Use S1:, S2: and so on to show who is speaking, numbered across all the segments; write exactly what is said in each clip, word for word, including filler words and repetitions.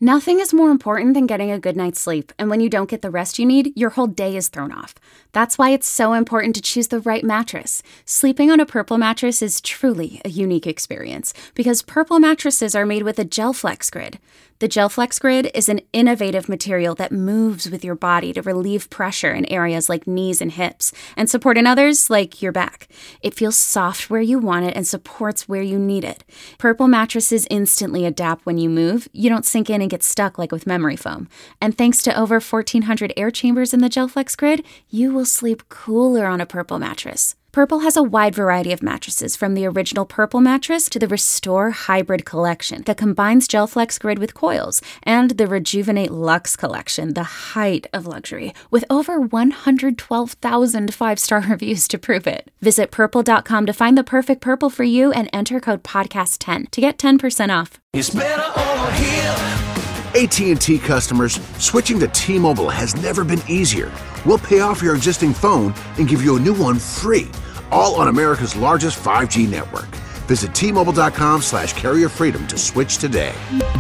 S1: Nothing is more important than getting a good night's sleep, and when you don't get the rest you need, your whole day is thrown off. That's why it's so important to choose the right mattress. Sleeping on a Purple mattress is truly a unique experience, because Purple mattresses are made with a GelFlex Grid. The GelFlex Grid is an innovative material that moves with your body to relieve pressure in areas like knees and hips, and support in others like your back. It feels soft where you want it and supports where you need it. Purple mattresses instantly adapt when you move. You don't sink in and get stuck like with memory foam. And thanks to over fourteen hundred air chambers in the GelFlex Grid, you will sleep cooler on a Purple mattress. Purple has a wide variety of mattresses, from the original Purple mattress to the Restore Hybrid collection that combines GelFlex Grid with coils, and the Rejuvenate Luxe collection, the height of luxury, with over one hundred twelve thousand five-star reviews to prove it. Visit purple dot com to find the perfect Purple for you and enter code podcast ten to get ten percent off.
S2: It's better over here.
S3: A T and T customers, switching to T-Mobile has never been easier. We'll pay off your existing phone and give you a new one free, all on America's largest five G network. Visit T Mobile dot com slash carrier freedom to switch today.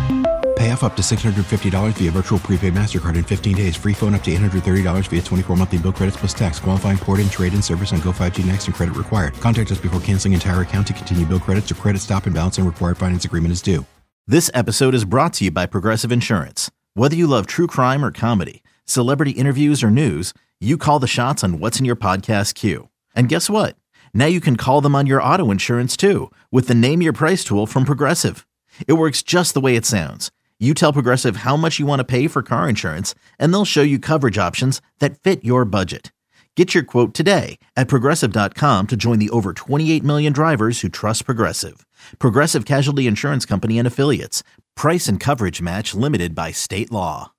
S4: Pay off up to six hundred fifty dollars via virtual prepaid MasterCard in fifteen days. Free phone up to eight hundred thirty dollars via twenty-four monthly bill credits plus tax. Qualifying port and trade-in service on Go five G Next and credit required. Contact us before canceling entire account to continue bill credits or credit stop and balance and required finance agreement is due.
S5: This episode is brought to you by Progressive Insurance. Whether you love true crime or comedy, celebrity interviews or news, you call the shots on what's in your podcast queue. And guess what? Now you can call them on your auto insurance too with the Name Your Price tool from Progressive. It works just the way it sounds. You tell Progressive how much you want to pay for car insurance, and they'll show you coverage options that fit your budget. Get your quote today at Progressive dot com to join the over twenty-eight million drivers who trust Progressive. Progressive Casualty Insurance Company and Affiliates. Price and coverage match limited by state law.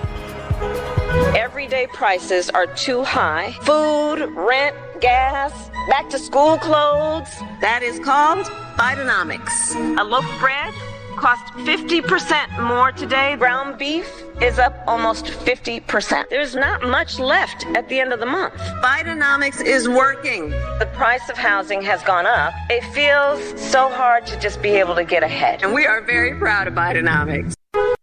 S6: Everyday prices are too high. Food, rent, gas, back to school clothes. That is called Bidenomics. A loaf of bread cost fifty percent more today. Ground beef is up almost fifty percent. There's not much left at the end of the month. Bidenomics is working. The price of housing has gone up. It feels so hard to just be able to get ahead. And we are very proud of Bidenomics.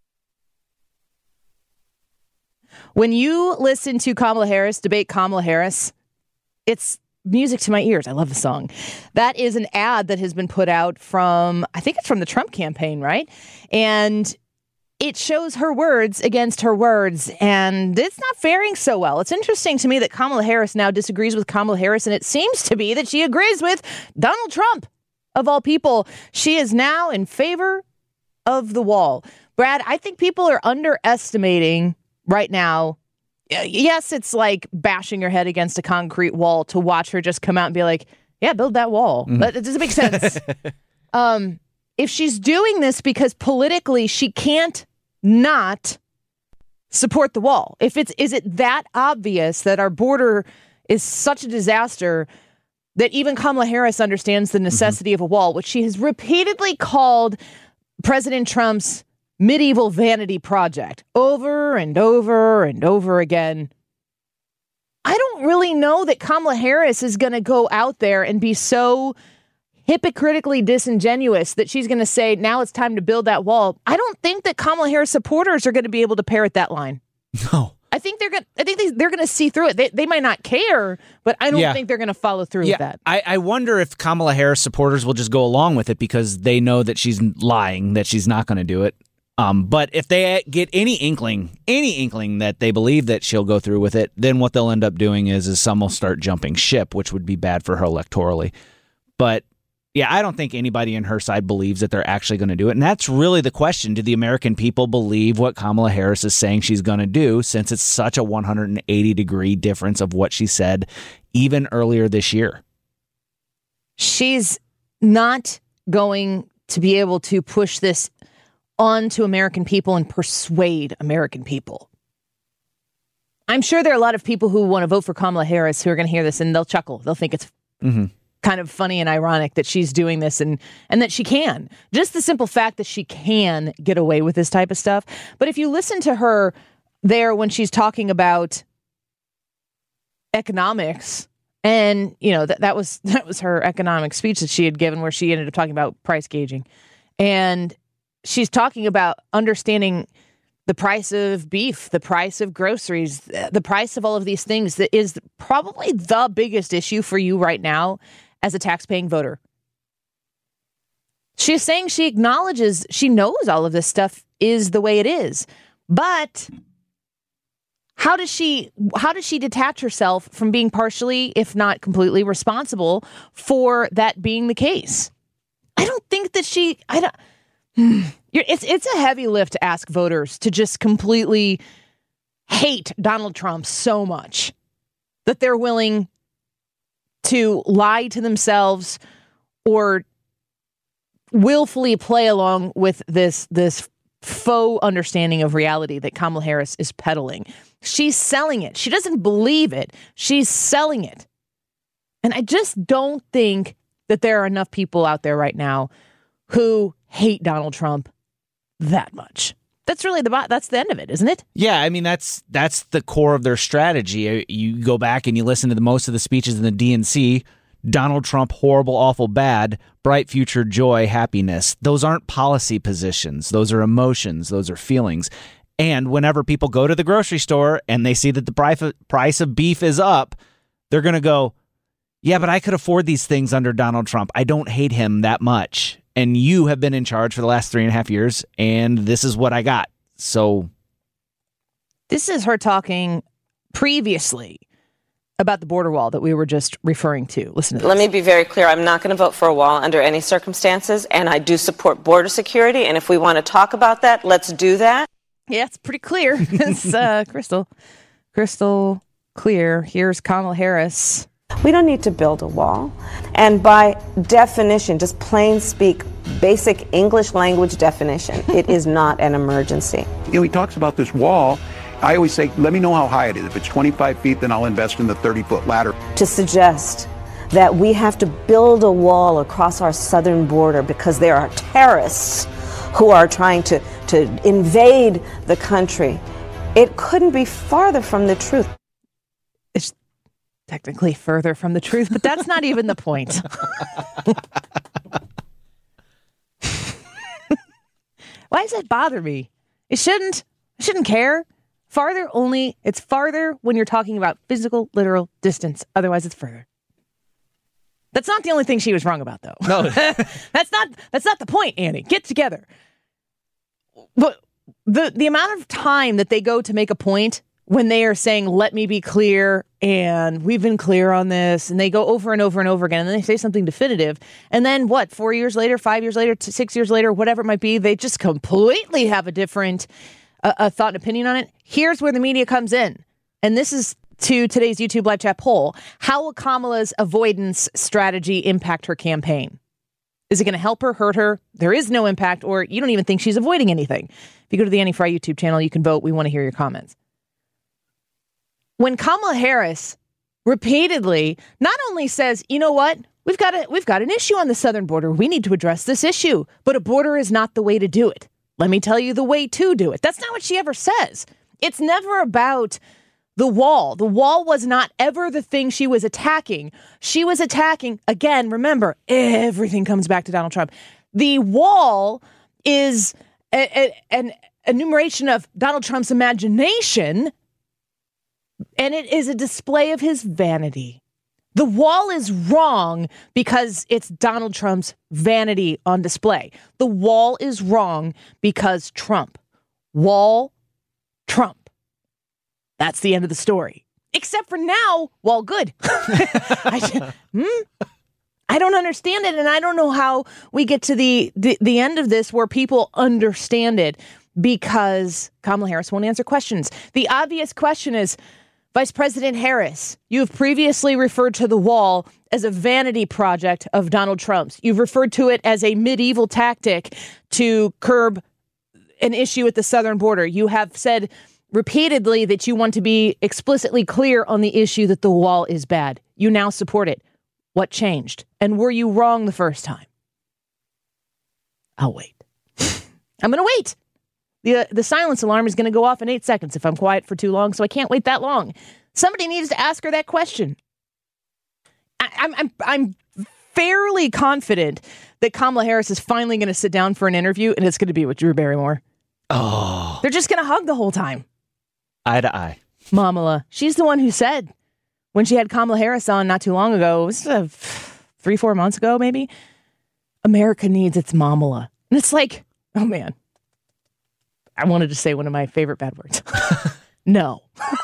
S7: When you listen to Kamala Harris debate Kamala Harris, it's music to my ears. I love the song. That is an ad that has been put out from, I think it's from the Trump campaign, right? And it shows her words against her words, and it's not faring so well. It's interesting to me that Kamala Harris now disagrees with Kamala Harris, and it seems to be that she agrees with Donald Trump, of all people. She is now in favor of the wall. Brad, I think people are underestimating right now. Yes, it's like bashing your head against a concrete wall to watch her just come out and be like, yeah, build that wall. Mm-hmm. But it doesn't make sense. um, if she's doing this because politically she can't not support the wall. If it's, is it that obvious that our border is such a disaster that even Kamala Harris understands the necessity mm-hmm. of a wall, which she has repeatedly called President Trump's medieval vanity project over and over and over again. I don't really know that Kamala Harris is going to go out there and be so hypocritically disingenuous that she's going to say, now it's time to build that wall. I don't think that Kamala Harris supporters are going to be able to parrot that line.
S8: No.
S7: I think they're going I think they, they're going to see through it. They, they might not care, but I don't
S8: yeah.
S7: think they're going to follow through
S8: yeah.
S7: with that.
S8: I, I wonder if Kamala Harris supporters will just go along with it because they know that she's lying, that she's not going to do it. Um, but if they get any inkling, any inkling that they believe that she'll go through with it, then what they'll end up doing is, is some will start jumping ship, which would be bad for her electorally. But yeah, I don't think anybody on her side believes that they're actually going to do it. And that's really the question. Do the American people believe what Kamala Harris is saying she's going to do, since it's such a one hundred eighty degree difference of what she said even earlier this year?
S7: She's not going to be able to push this on to American people and persuade American people. I'm sure there are a lot of people who want to vote for Kamala Harris who are going to hear this and they'll chuckle. They'll think it's mm-hmm. kind of funny and ironic that she's doing this and, and that she can. Just the simple fact that she can get away with this type of stuff. But if you listen to her there when she's talking about economics, and, you know, that, that was that was her economic speech that she had given where she ended up talking about price gauging. And she's talking about understanding the price of beef, the price of groceries, the price of all of these things that is probably the biggest issue for you right now as a tax-paying voter. She's saying she acknowledges, she knows all of this stuff is the way it is. But how does she how does she detach herself from being partially, if not completely, responsible for that being the case? I don't think that she I don't You're, it's it's a heavy lift to ask voters to just completely hate Donald Trump so much that they're willing to lie to themselves or willfully play along with this this faux understanding of reality that Kamala Harris is peddling. She's selling it. She doesn't believe it. She's selling it. And I just don't think that there are enough people out there right now who hate Donald Trump that much. That's really the that's the end of it, isn't it?
S8: Yeah, I mean that's that's the core of their strategy. You go back and you listen to the most of the speeches in the D N C. Donald Trump, horrible, awful, bad, bright future, joy, happiness. Those aren't policy positions. Those are emotions. Those are feelings. And whenever people go to the grocery store and they see that the price of beef is up, they're going to go, yeah, but I could afford these things under Donald Trump. I don't hate him that much. And you have been in charge for the last three and a half years, and this is what I got. So
S7: this is her talking previously about the border wall that we were just referring to. Listen to this.
S6: Let me be very clear. I'm not going to vote for a wall under any circumstances, and I do support border security. And if we want to talk about that, let's do that.
S7: Yeah, it's pretty clear. It's uh, crystal, crystal clear. Here's Kamala Harris.
S6: We don't need to build a wall. And by definition, just plain speak, basic English language definition, it is not an emergency.
S9: You know, he talks about this wall. I always say, let me know how high it is. If it's twenty-five feet, then I'll invest in the thirty-foot ladder.
S6: To suggest that we have to build a wall across our southern border because there are terrorists who are trying to, to invade the country, it couldn't be farther from the truth.
S7: It's technically further from the truth, but that's not even the point. Why does that bother me? It shouldn't. I shouldn't care. Farther only, it's farther when you're talking about physical, literal distance. Otherwise, it's further. That's not the only thing she was wrong about, though.
S8: No.
S7: that's not that's not the point, Annie. Get together. But the the amount of time that they go to make a point when they are saying, let me be clear, and we've been clear on this, and they go over and over and over again, and then they say something definitive, and then what, four years later, five years later, six years later, whatever it might be, they just completely have a different uh, a thought and opinion on it. Here's where the media comes in, and this is to today's YouTube live chat poll. How will Kamala's avoidance strategy impact her campaign? Is it going to help her, hurt her? There is no impact, or you don't even think she's avoiding anything. If you go to the Annie Frey YouTube channel, you can vote. We want to hear your comments. When Kamala Harris repeatedly not only says, you know what, we've got a, we've got an issue on the southern border. We need to address this issue, but a border is not the way to do it. Let me tell you the way to do it. That's not what she ever says. It's never about the wall. The wall was not ever the thing she was attacking. She was attacking, again, remember, everything comes back to Donald Trump. The wall is a, a, an enumeration of Donald Trump's imagination, and it is a display of his vanity. The wall is wrong because it's Donald Trump's vanity on display. The wall is wrong because Trump. Wall, Trump. That's the end of the story. Except for now, wall good. I, hmm? I don't understand it, and I don't know how we get to the, the, the end of this where people understand it because Kamala Harris won't answer questions. The obvious question is, Vice President Harris, you have previously referred to the wall as a vanity project of Donald Trump's. You've referred to it as a medieval tactic to curb an issue at the southern border. You have said repeatedly that you want to be explicitly clear on the issue that the wall is bad. You now support it. What changed? And were you wrong the first time? I'll wait. I'm going to wait. The uh, the silence alarm is going to go off in eight seconds if I'm quiet for too long, so I can't wait that long. Somebody needs to ask her that question. I, I'm I'm I'm fairly confident that Kamala Harris is finally going to sit down for an interview, and it's going to be with Drew Barrymore.
S8: Oh.
S7: They're just going to hug the whole time.
S8: Eye to eye.
S7: Mamala. She's the one who said when she had Kamala Harris on not too long ago, it was uh, three, four months ago, maybe, America needs its Mamala. And it's like, oh man, I wanted to say one of my favorite bad words. No,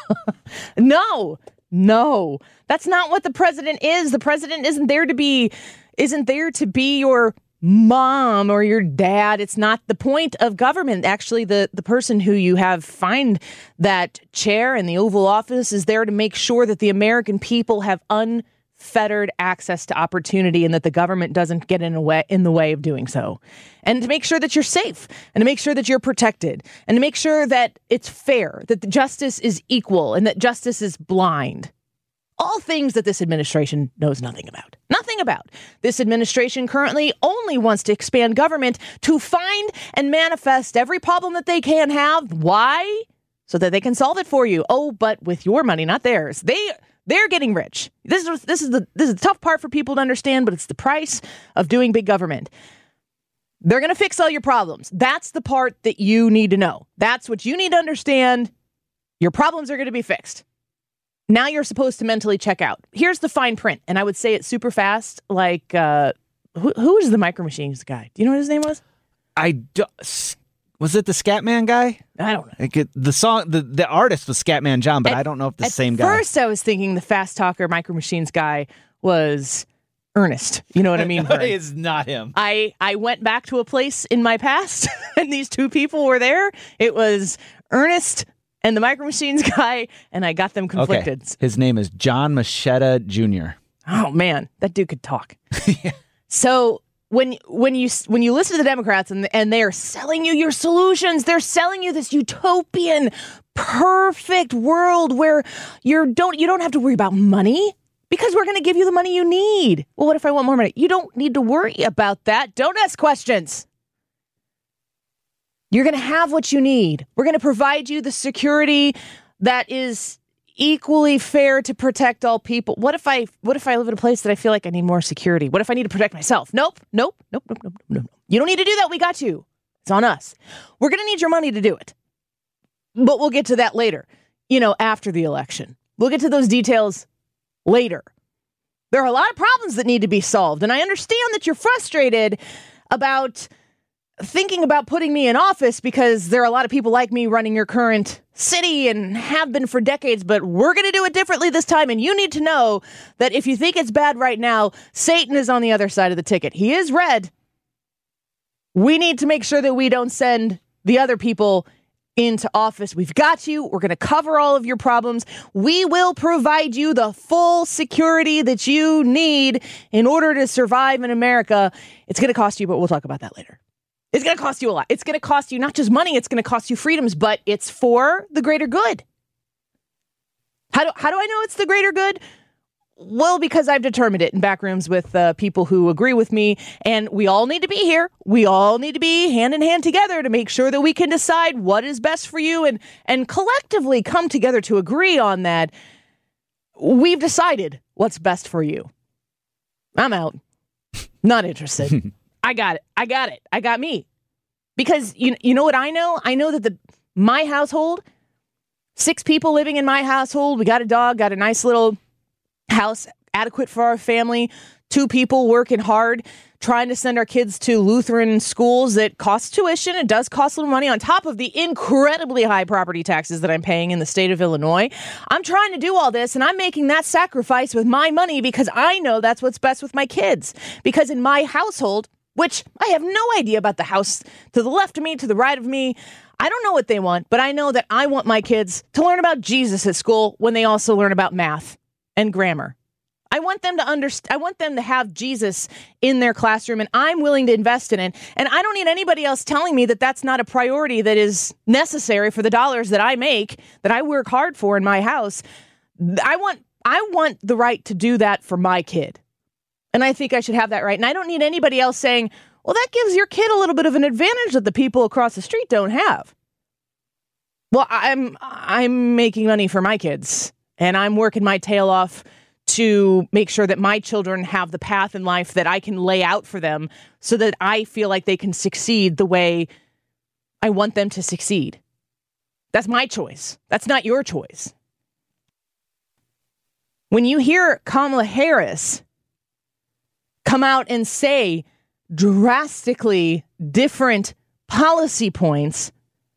S7: no, no, that's not what the president is. The president isn't there to be, isn't there to be your mom or your dad. It's not the point of government. Actually, the, the person who you have find that chair in the Oval Office is there to make sure that the American people have unfettered access to opportunity and that the government doesn't get in, a way, in the way of doing so. And to make sure that you're safe and to make sure that you're protected and to make sure that it's fair, that the justice is equal and that justice is blind. All things that this administration knows nothing about. Nothing about. This administration currently only wants to expand government to find and manifest every problem that they can have. Why? So that they can solve it for you. Oh, but with your money, not theirs. They they're getting rich. This is this is the this is the tough part for people to understand, but it's the price of doing big government. They're going to fix all your problems. That's the part that you need to know. That's what you need to understand. Your problems are going to be fixed. Now you're supposed to mentally check out. Here's the fine print, and I would say it super fast. Like, uh, who who is the Micro Machines guy? Do you know what his name was?
S8: I do, was it the Scatman guy?
S7: I don't know.
S8: Like it, the song, the, the artist was Scatman John, but
S7: at,
S8: I don't know if the
S7: at
S8: same guy.
S7: At first, I was thinking the fast talker Micro Machines guy was Ernest. You know what I mean?
S8: It's not him.
S7: I I went back to a place in my past, and these two people were there. It was Ernest and the Micro Machines guy, and I got them conflicted.
S8: Okay. His name is John Machetta Junior
S7: Oh man, that dude could talk. Yeah. So when when you when you listen to the Democrats and and they are selling you your solutions, they're selling you this utopian, perfect world where you don't you don't have to worry about money because we're going to give you the money you need. Well, what if I want more money? You don't need to worry about that. Don't ask questions. You're going to have what you need. We're going to provide you the security that is equally fair to protect all people. What if I what if I live in a place that I feel like I need more security? What if I need to protect myself? Nope, nope, nope, nope, nope, nope. You don't need to do that. We got you. It's on us. We're going to need your money to do it. But we'll get to that later, you know, after the election. We'll get to those details later. There are a lot of problems that need to be solved. And I understand that you're frustrated about thinking about putting me in office because there are a lot of people like me running your current city and have been for decades, but we're going to do it differently this time. And you need to know that if you think it's bad right now, Satan is on the other side of the ticket. He is red. We need to make sure that we don't send the other people into office. We've got you. We're going to cover all of your problems. We will provide you the full security that you need in order to survive in America. It's going to cost you, but we'll talk about that later. It's going to cost you a lot. It's going to cost you not just money, it's going to cost you freedoms, but it's for the greater good. How do, how do I know it's the greater good? Well, because I've determined it in back rooms with uh, people who agree with me, and we all need to be here. We all need to be hand in hand together to make sure that we can decide what is best for you and, and collectively come together to agree on that. We've decided what's best for you. I'm out. Not interested. I got it. I got it. I got me. Because you you know what I know? I know that the my household, six people living in my household, we got a dog, got a nice little house, adequate for our family, two people working hard, trying to send our kids to Lutheran schools that cost tuition. It does cost a little money on top of the incredibly high property taxes that I'm paying in the state of Illinois. I'm trying to do all this, and I'm making that sacrifice with my money because I know that's what's best with my kids. Because in my household, which I have no idea about the house to the left of me, to the right of me. I don't know what they want, but I know that I want my kids to learn about Jesus at school when they also learn about math and grammar. I want them to understand. I want them to have Jesus in their classroom, and I'm willing to invest in it. And I don't need anybody else telling me that that's not a priority that is necessary for the dollars that I make, that I work hard for in my house. I want, I want the right to do that for my kid. And I think I should have that right. And I don't need anybody else saying, well, that gives your kid a little bit of an advantage that the people across the street don't have. Well, I'm I'm making money for my kids, and I'm working my tail off to make sure that my children have the path in life that I can lay out for them so that I feel like they can succeed the way I want them to succeed. That's my choice. That's not your choice. When you hear Kamala Harris come out and say drastically different policy points,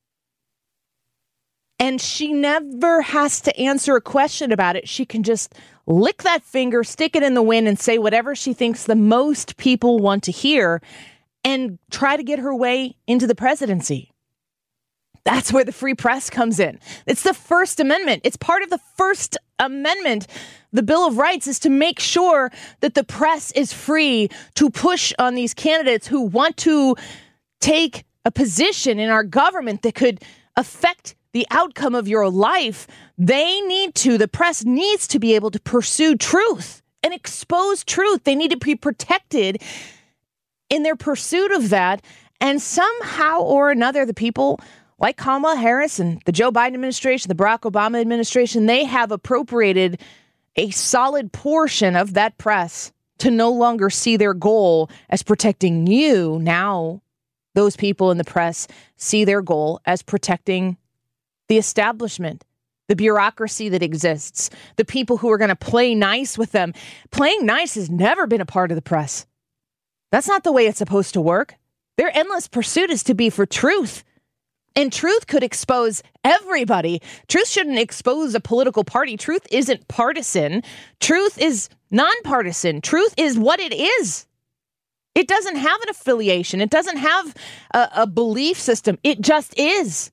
S7: and she never has to answer a question about it, she can just lick that finger, stick it in the wind, and say whatever she thinks the most people want to hear and try to get her way into the presidency. That's where the free press comes in. It's the First Amendment. It's part of the First Amendment. The Bill of Rights is to make sure that the press is free to push on these candidates who want to take a position in our government that could affect the outcome of your life. They need to, the press needs to be able to pursue truth and expose truth. They need to be protected in their pursuit of that. And somehow or another, the people like Kamala Harris and the Joe Biden administration, the Barack Obama administration, they have appropriated a solid portion of that press to no longer see their goal as protecting you. Now, those people in the press see their goal as protecting the establishment, the bureaucracy that exists, the people who are going to play nice with them. Playing nice has never been a part of the press. That's not the way it's supposed to work. Their endless pursuit is to be for truth. And truth could expose everybody. Truth shouldn't expose a political party. Truth isn't partisan. Truth is nonpartisan. Truth is what it is. It doesn't have an affiliation. It doesn't have a, a belief system. It just is.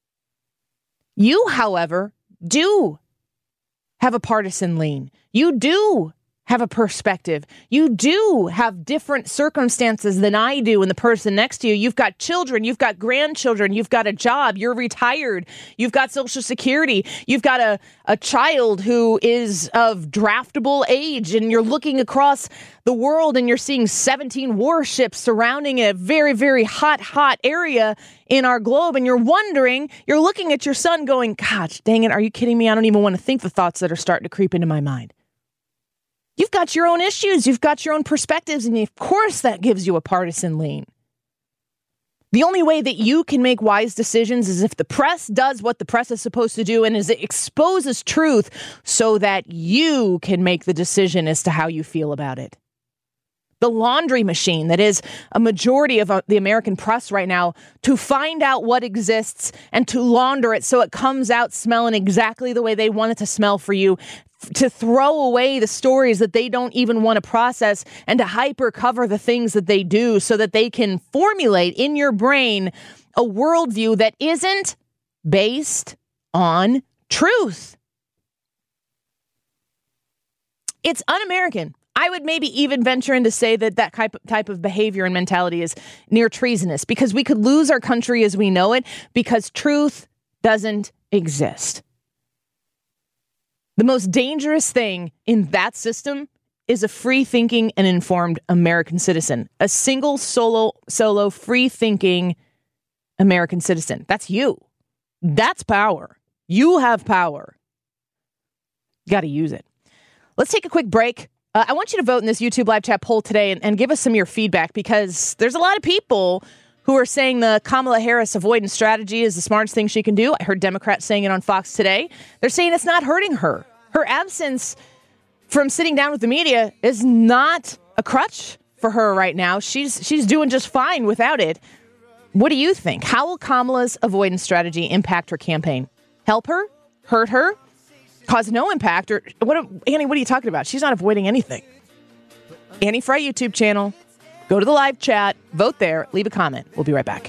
S7: You, however, do have a partisan lean. You do have a perspective. You do have different circumstances than I do and the person next to you. You've got children. You've got grandchildren. You've got a job. You're retired. You've got Social Security. You've got a, a child who is of draftable age, and you're looking across the world and you're seeing seventeen warships surrounding a very, very hot, hot area in our globe. And you're wondering, you're looking at your son going, gosh, dang it, are you kidding me? I don't even want to think the thoughts that are starting to creep into my mind. You've got your own issues. You've got your own perspectives. And of course, that gives you a partisan lean. The only way that you can make wise decisions is if the press does what the press is supposed to do and is it exposes truth so that you can make the decision as to how you feel about it. The laundry machine that is a majority of uh, the American press right now, to find out what exists and to launder it so it comes out smelling exactly the way they want it to smell for you, to throw away the stories that they don't even want to process and to hyper cover the things that they do so that they can formulate in your brain a worldview that isn't based on truth. It's un-American. I would maybe even venture in to say that that type type of behavior and mentality is near treasonous, because we could lose our country as we know it because truth doesn't exist. The most dangerous thing in that system is a free-thinking and informed American citizen. A single, solo, solo, free-thinking American citizen. That's you. That's power. You have power. You got to use it. Let's take a quick break. Uh, I want you to vote in this YouTube live chat poll today and, and give us some of your feedback, because there's a lot of people who are saying the Kamala Harris avoidance strategy is the smartest thing she can do. I heard Democrats saying it on Fox today. They're saying it's not hurting her. Her absence from sitting down with the media is not a crutch for her right now. She's she's doing just fine without it. What do you think? How will Kamala's avoidance strategy impact her campaign? Help her? Hurt her? Cause no impact? Or what? Annie, what are you talking about? She's not avoiding anything. Annie Frey YouTube channel. Go to the live chat. Vote there. Leave a comment. We'll be right back.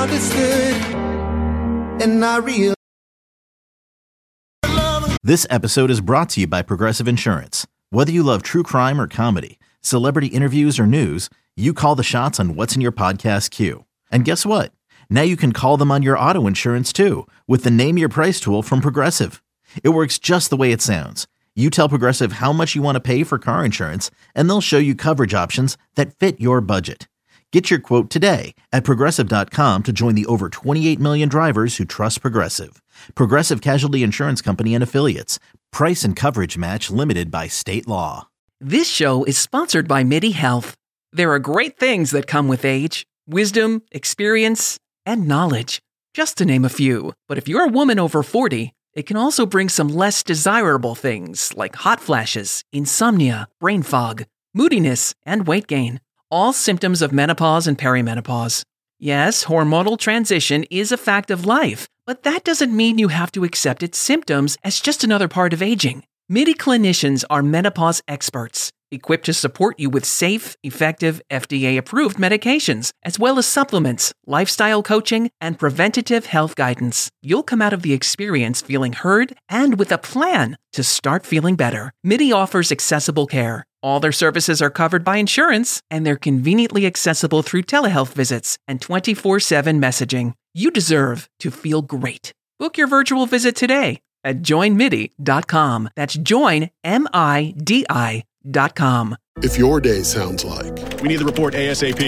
S5: This episode is brought to you by Progressive Insurance. Whether you love true crime or comedy, celebrity interviews or news, you call the shots on what's in your podcast queue. And guess what? Now you can call them on your auto insurance too with the Name Your Price tool from Progressive. It works just the way it sounds. You tell Progressive how much you want to pay for car insurance, and they'll show you coverage options that fit your budget. Get your quote today at Progressive dot com to join the over twenty-eight million drivers who trust Progressive. Progressive Casualty Insurance Company and Affiliates. Price and coverage match limited by state law.
S2: This show is sponsored by MIDI Health. There are great things that come with age: wisdom, experience, and knowledge. just to name a few. But if you're a woman over forty, it can also bring some less desirable things like hot flashes, insomnia, brain fog, moodiness, and weight gain. All symptoms of menopause and perimenopause. Yes, hormonal transition is a fact of life, but that doesn't mean you have to accept its symptoms as just another part of aging. MIDI clinicians are menopause experts, equipped to support you with safe, effective, F D A-approved medications, as well as supplements, lifestyle coaching, and preventative health guidance. You'll come out of the experience feeling heard and with a plan to start feeling better. MIDI offers accessible care. All their services are covered by insurance, and they're conveniently accessible through telehealth visits and twenty-four seven messaging. You deserve to feel great. Book your virtual visit today at join midi dot com. That's join, M I D I dot com.
S10: If your day sounds like,
S11: we need the report ASAP,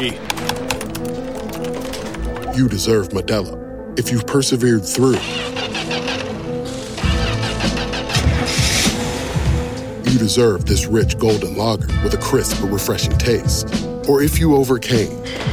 S10: you deserve Modelo. If you've persevered through, you deserve this rich golden lager with a crisp but refreshing taste. Or if you overcame,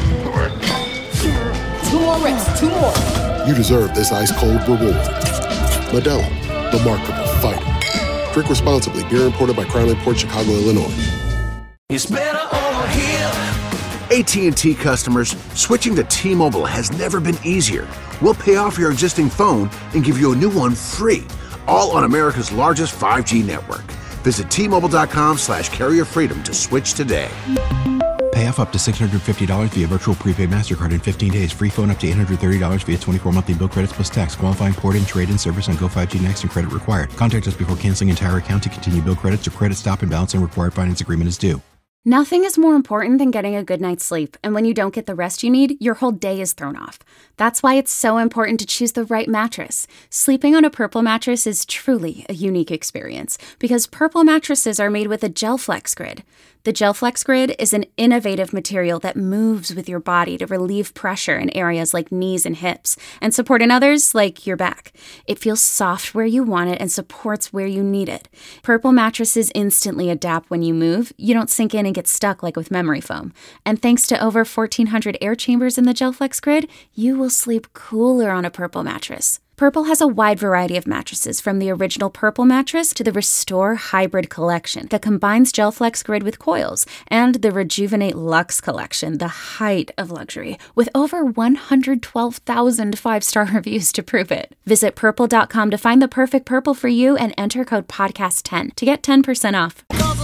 S12: two more reps, two more.
S10: You deserve this ice cold reward. Modelo, the mark of a fighter. Drink responsibly. Beer imported by Crown Port Chicago, Illinois.
S3: It's better over here. A T and T customers, switching to T-Mobile has never been easier. We'll pay off your existing phone and give you a new one free, all on America's largest five G network. Visit T-Mobile.com slash carrier freedom to switch today.
S4: Pay off up to six hundred fifty dollars via virtual prepaid MasterCard in fifteen days. Free phone up to eight hundred thirty dollars via twenty-four monthly bill credits plus tax. Qualifying port-in, trade-in service on Go five G Next and credit required. Contact us before canceling entire account to continue bill credits or credit stop and balance and required finance agreement is due.
S1: Nothing is more important than getting a good night's sleep, and when you don't get the rest you need, your whole day is thrown off. That's why it's so important to choose the right mattress. Sleeping on a Purple mattress is truly a unique experience, because Purple mattresses are made with a GelFlex Grid. The GelFlex Grid is an innovative material that moves with your body to relieve pressure in areas like knees and hips, and support in others like your back. It feels soft where you want it and supports where you need it. Purple mattresses instantly adapt when you move. You don't sink in and get stuck like with memory foam. And thanks to over fourteen hundred air chambers in the GelFlex Grid, you will sleep cooler on a Purple mattress. Purple has a wide variety of mattresses, from the original Purple mattress to the Restore Hybrid collection that combines GelFlex Grid with coils, and the Rejuvenate Luxe collection, the height of luxury, with over one hundred twelve thousand five-star reviews to prove it. Visit purple dot com to find the perfect Purple for you and enter code podcast ten to get ten percent off.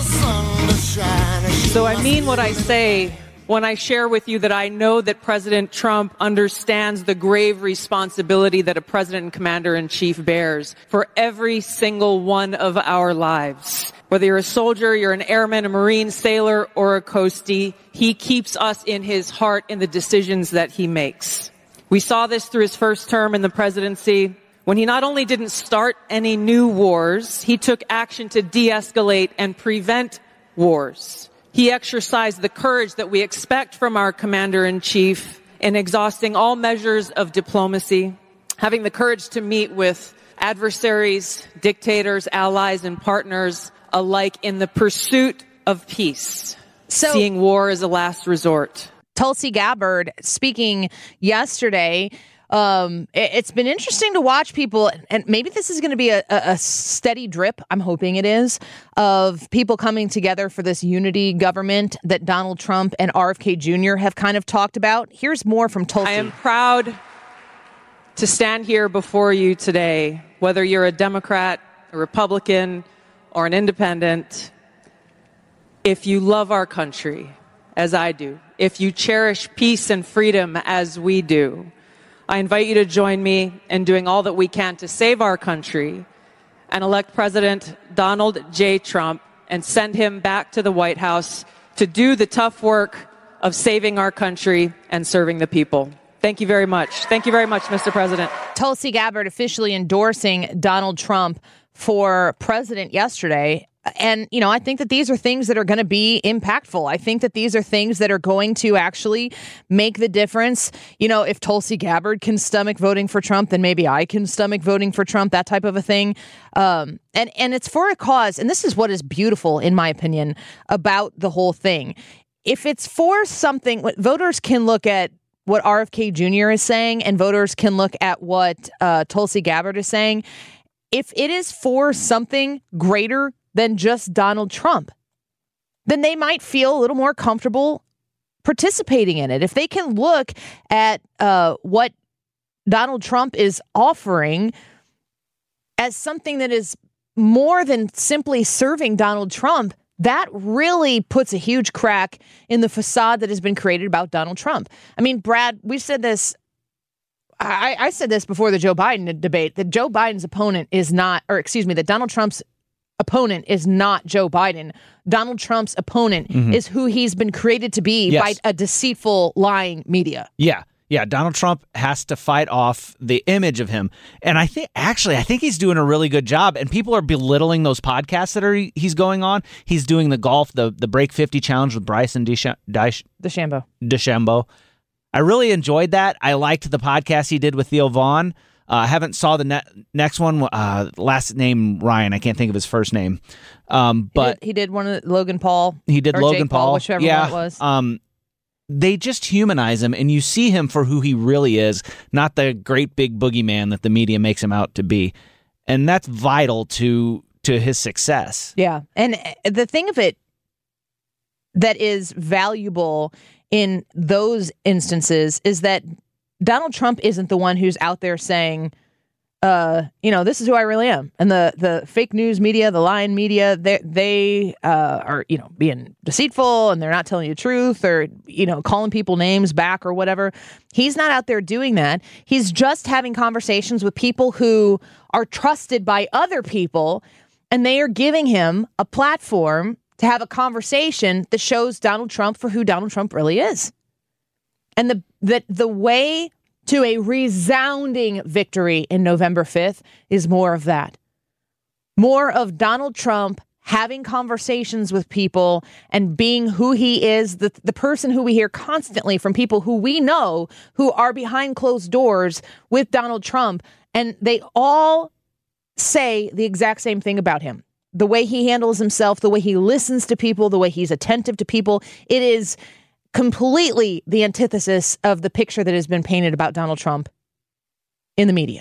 S13: So I mean what I say when I share with you that I know that President Trump understands the grave responsibility that a president and commander-in-chief bears for every single one of our lives. Whether you're a soldier, you're an airman, a Marine, sailor, or a coastie, he keeps us in his heart in the decisions that he makes. We saw this through his first term in the presidency, when he not only didn't start any new wars, he took action to de-escalate and prevent wars. He exercised the courage that we expect from our commander-in-chief in exhausting all measures of diplomacy, having the courage to meet with adversaries, dictators, allies, and partners alike in the pursuit of peace, so, seeing war as a last resort.
S7: Tulsi Gabbard speaking yesterday. Um, it, it's been interesting to watch people, and maybe this is going to be a, a, a steady drip, I'm hoping it is, of people coming together for this unity government that Donald Trump and R F K Junior have kind of talked about. Here's more from Tulsi.
S13: I am proud to stand here before you today, whether you're a Democrat, a Republican, or an independent. If you love our country, as I do, if you cherish peace and freedom as we do, I invite you to join me in doing all that we can to save our country and elect President Donald J. Trump and send him back to the White House to do the tough work of saving our country and serving the people. Thank you very much. Thank you very much, Mister President.
S7: Tulsi Gabbard officially endorsing Donald Trump for president yesterday. And, you know, I think that these are things that are going to be impactful. I think that these are things that are going to actually make the difference. You know, if Tulsi Gabbard can stomach voting for Trump, then maybe I can stomach voting for Trump, that type of a thing. Um, and, and it's for a cause. And this is what is beautiful, in my opinion, about the whole thing. If it's for something, voters can look at what R F K Junior is saying, and voters can look at what uh, Tulsi Gabbard is saying, if it is for something greater than just Donald Trump, then they might feel a little more comfortable participating in it. If they can look at uh, what Donald Trump is offering as something that is more than simply serving Donald Trump, that really puts a huge crack in the facade that has been created about Donald Trump. I mean, Brad, we said this, I, I said this before the Joe Biden debate, that Joe Biden's opponent is not, or excuse me, that Donald Trump's opponent is not Joe Biden. Donald Trump's opponent mm-hmm. is who he's been created to be yes. by a deceitful, lying media.
S8: Yeah. Yeah, Donald Trump has to fight off the image of him. And I think, actually, I think he's doing a really good job. And people are belittling those podcasts that are he's going on. He's doing the golf, the the Break fifty challenge with Bryson DeChambeau.
S7: DeChambeau.
S8: DeChambeau. I really enjoyed that. I liked the podcast he did with Theo Vaughn. Uh, I haven't saw the ne- next one. Uh, last name Ryan. I can't think of his first name. Um, but
S7: he did, he did one of the, Logan Paul.
S8: He did
S7: or
S8: Logan
S7: Jake
S8: Paul,
S7: Paul, whichever
S8: yeah,
S7: one it was.
S8: Um, they just humanize him, and you see him for who he really is, not the great big boogeyman that the media makes him out to be. And that's vital to to his success.
S7: Yeah. And the thing of it that is valuable in those instances is that Donald Trump isn't the one who's out there saying, uh, you know, this is who I really am. And the, the fake news media, the lying media, they, they uh, are, you know, being deceitful and they're not telling you the truth or, you know, calling people names back or whatever. He's not out there doing that. He's just having conversations with people who are trusted by other people, and they are giving him a platform to have a conversation that shows Donald Trump for who Donald Trump really is. And the that the way to a resounding victory in November fifth is more of that. More of Donald Trump having conversations with people and being who he is, the, the person who we hear constantly from people who we know who are behind closed doors with Donald Trump. And they all say the exact same thing about him. The way he handles himself, the way he listens to people, the way he's attentive to people. It is completely the antithesis of the picture that has been painted about Donald Trump in the media.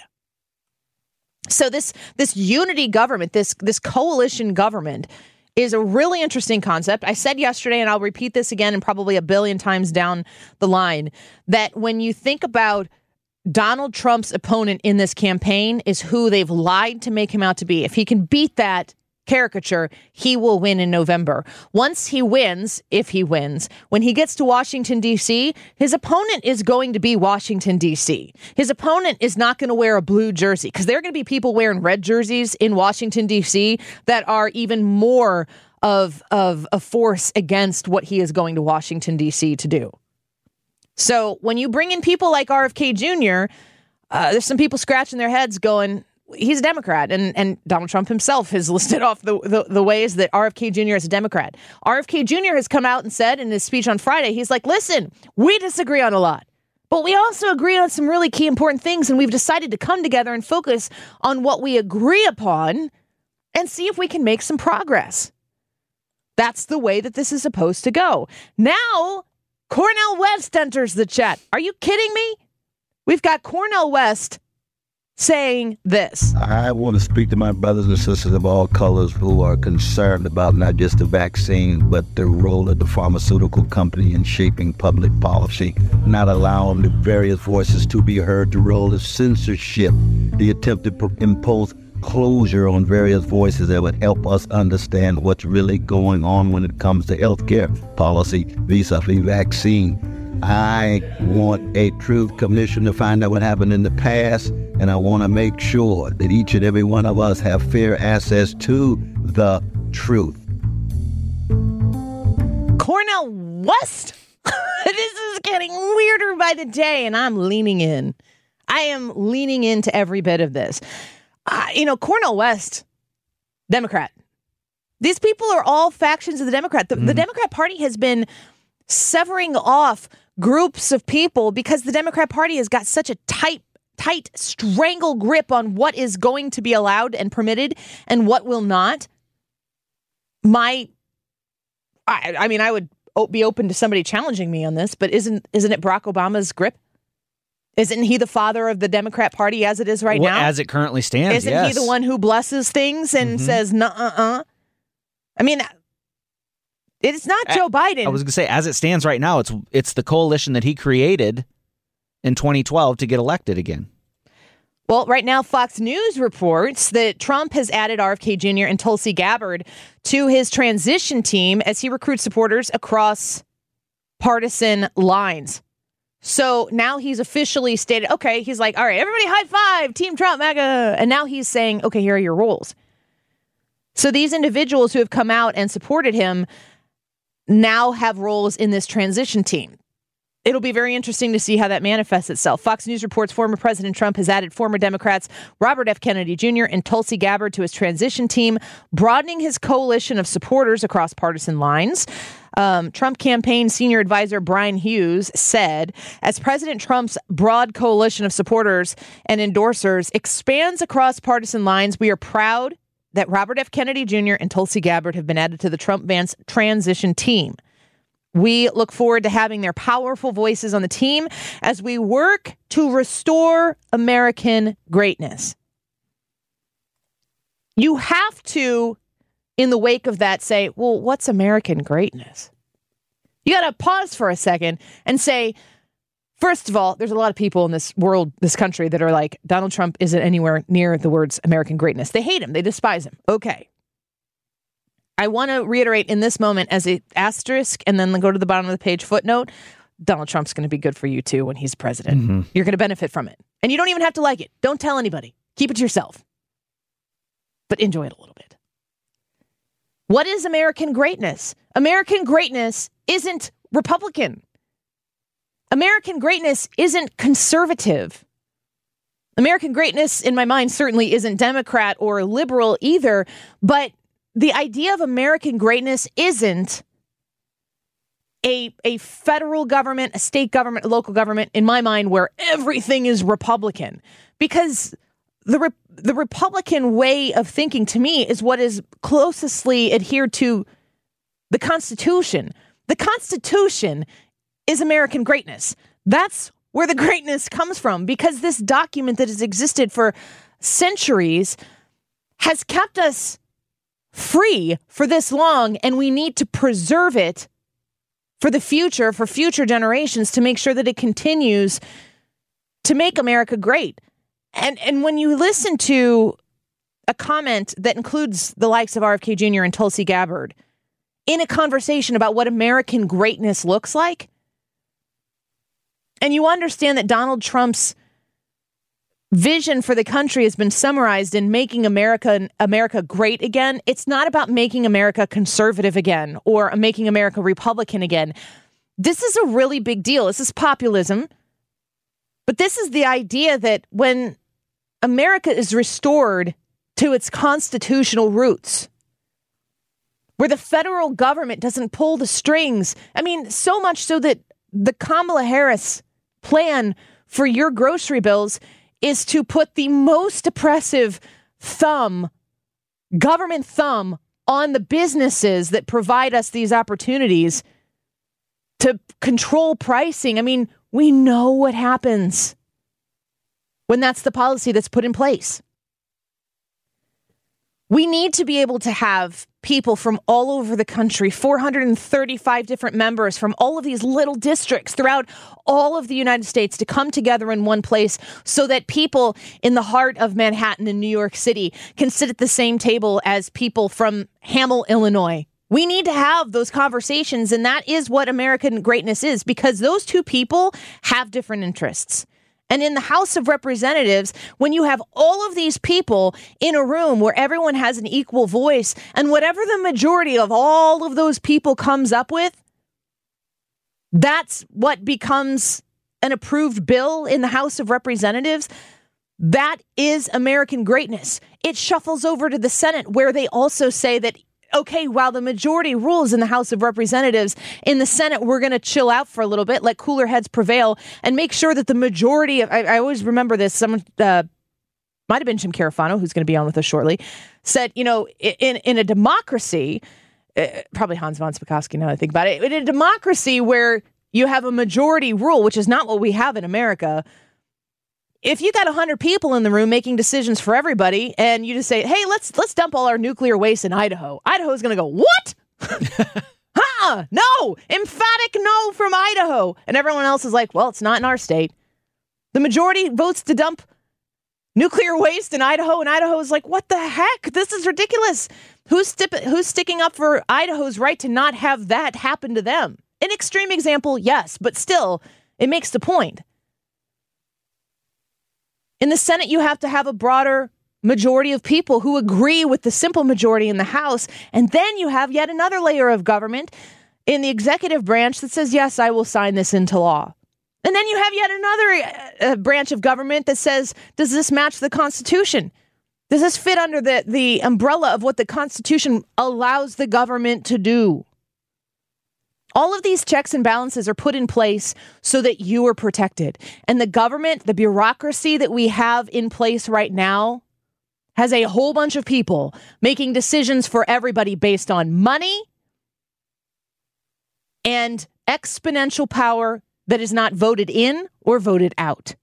S7: So this this unity government, this this coalition government is a really interesting concept. I said yesterday, and I'll repeat this again and probably a billion times down the line, that when you think about Donald Trump's opponent in this campaign is who they've lied to make him out to be. If he can beat that caricature, he will win in November. Once he wins, if he wins, when he gets to Washington, D C, his opponent is going to be Washington, D C. His opponent is not going to wear a blue jersey, because there are going to be people wearing red jerseys in Washington, D C that are even more of, of a force against what he is going to Washington, D C to do. So when you bring in people like R F K Junior, uh, there's some people scratching their heads going, he's a Democrat, and, and Donald Trump himself has listed off the, the, the ways that R F K Junior is a Democrat. R F K Junior has come out and said in his speech on Friday, he's like, listen, we disagree on a lot, but we also agree on some really key important things, and we've decided to come together and focus on what we agree upon and see if we can make some progress. That's the way that this is supposed to go. Now, Cornel West enters the chat. Are you kidding me? We've got Cornel West saying this.
S11: I want to speak to my brothers and sisters of all colors who are concerned about not just the vaccine, but the role of the pharmaceutical company in shaping public policy, not allowing the various voices to be heard, the role of censorship, the attempt to impose closure on various voices that would help us understand what's really going on when it comes to healthcare policy vis-a-vis vaccine. I want a truth commission to find out what happened in the past, and I want to make sure that each and every one of us have fair access to the truth.
S7: Cornel West? This is getting weirder by the day, and I'm leaning in. I am leaning into every bit of this. Uh, you know, Cornel West, Democrat. These people are all factions of the Democrat. The, mm. the Democrat Party has been severing off groups of people because the Democrat Party has got such a tight, tight strangle grip on what is going to be allowed and permitted and what will not. My, I, I mean, I would be open to somebody challenging me on this, but isn't isn't it Barack Obama's grip? Isn't he the father of the Democrat Party as it is right
S8: well,
S7: now?
S8: As it currently stands,
S7: Isn't
S8: yes.
S7: he the one who blesses things and
S8: mm-hmm.
S7: says, nuh-uh-uh? I mean, it's not Joe Biden.
S8: I was going to say, as it stands right now, it's it's the coalition that he created in twenty twelve to get elected again.
S7: Well, right now, Fox News reports that Trump has added R F K Junior and Tulsi Gabbard to his transition team as he recruits supporters across partisan lines. So now he's officially stated, okay, he's like, all right, everybody high five, Team Trump, MAGA. And now he's saying, okay, here are your roles. So these individuals who have come out and supported him now have roles in this transition team. It'll be very interesting to see how that manifests itself. Fox News reports former President Trump has added former Democrats Robert F. Kennedy Junior and Tulsi Gabbard to his transition team, broadening his coalition of supporters across partisan lines. Um, Trump campaign senior advisor Brian Hughes said, as President Trump's broad coalition of supporters and endorsers expands across partisan lines, we are proud that Robert F. Kennedy Junior and Tulsi Gabbard have been added to the Trump-Vance transition team. We look forward to having their powerful voices on the team as we work to restore American greatness. You have to, in the wake of that, say, well, what's American greatness? You got to pause for a second and say, first of all, there's a lot of people in this world, this country, that are like, Donald Trump isn't anywhere near the words American greatness. They hate him. They despise him. Okay. I want to reiterate in this moment as an asterisk and then go to the bottom of the page footnote, Donald Trump's going to be good for you too when he's president. Mm-hmm. You're going to benefit from it. And you don't even have to like it. Don't tell anybody. Keep it to yourself. But enjoy it a little bit. What is American greatness? American greatness isn't Republican. American greatness isn't conservative. American greatness, in my mind, certainly isn't Democrat or liberal either, but the idea of American greatness isn't a, a federal government, a state government, a local government, in my mind, where everything is Republican. Because the Re- the Republican way of thinking, to me, is what is closestly adhered to the Constitution. The Constitution is American greatness. That's where the greatness comes from, because this document that has existed for centuries has kept us free for this long, and we need to preserve it for the future, for future generations, to make sure that it continues to make America great. And and when you listen to a comment that includes the likes of R F K Junior and Tulsi Gabbard in a conversation about what American greatness looks like, and you understand that Donald Trump's vision for the country has been summarized in making America America great again. It's not about making America conservative again or making America Republican again. This is a really big deal. This is populism. But this is the idea that when America is restored to its constitutional roots, where the federal government doesn't pull the strings, I mean, so much so that the Kamala Harris plan for your grocery bills is to put the most oppressive thumb, government thumb, on the businesses that provide us these opportunities to control pricing. I mean, we know what happens when that's the policy that's put in place. We need to be able to have people from all over the country, four hundred thirty-five different members from all of these little districts throughout all of the United States, to come together in one place so that people in the heart of Manhattan and New York City can sit at the same table as people from Hamel, Illinois. We need to have those conversations, and that is what American greatness is, because those two people have different interests. And in the House of Representatives, when you have all of these people in a room where everyone has an equal voice, and whatever the majority of all of those people comes up with, that's what becomes an approved bill in the House of Representatives. That is American greatness. It shuffles over to the Senate, where they also say that, okay, while the majority rules in the House of Representatives, in the Senate, we're going to chill out for a little bit, let cooler heads prevail, and make sure that the majority of, I, I always remember this, someone, uh, might have been Jim Carafano, who's going to be on with us shortly, said, you know, in, in a democracy, uh, probably Hans von Spakovsky now that I think about it, in a democracy where you have a majority rule, which is not what we have in America, if you got one hundred people in the room making decisions for everybody and you just say, hey, let's let's dump all our nuclear waste in Idaho, Idaho's going to go, what? Huh? No, emphatic no from Idaho. And everyone else is like, well, it's not in our state. The majority votes to dump nuclear waste in Idaho, and Idaho is like, what the heck? This is ridiculous. Who's, sti- who's sticking up for Idaho's right to not have that happen to them? An extreme example, yes, but still, it makes the point. In the Senate, you have to have a broader majority of people who agree with the simple majority in the House, and then you have yet another layer of government in the executive branch that says, yes, I will sign this into law. And then you have yet another uh, branch of government that says, does this match the Constitution? Does this fit under the, the umbrella of what the Constitution allows the government to do? All of these checks and balances are put in place so that you are protected. And the government, the bureaucracy that we have in place right now, has a whole bunch of people making decisions for everybody based on money and exponential power that is not voted in or voted out.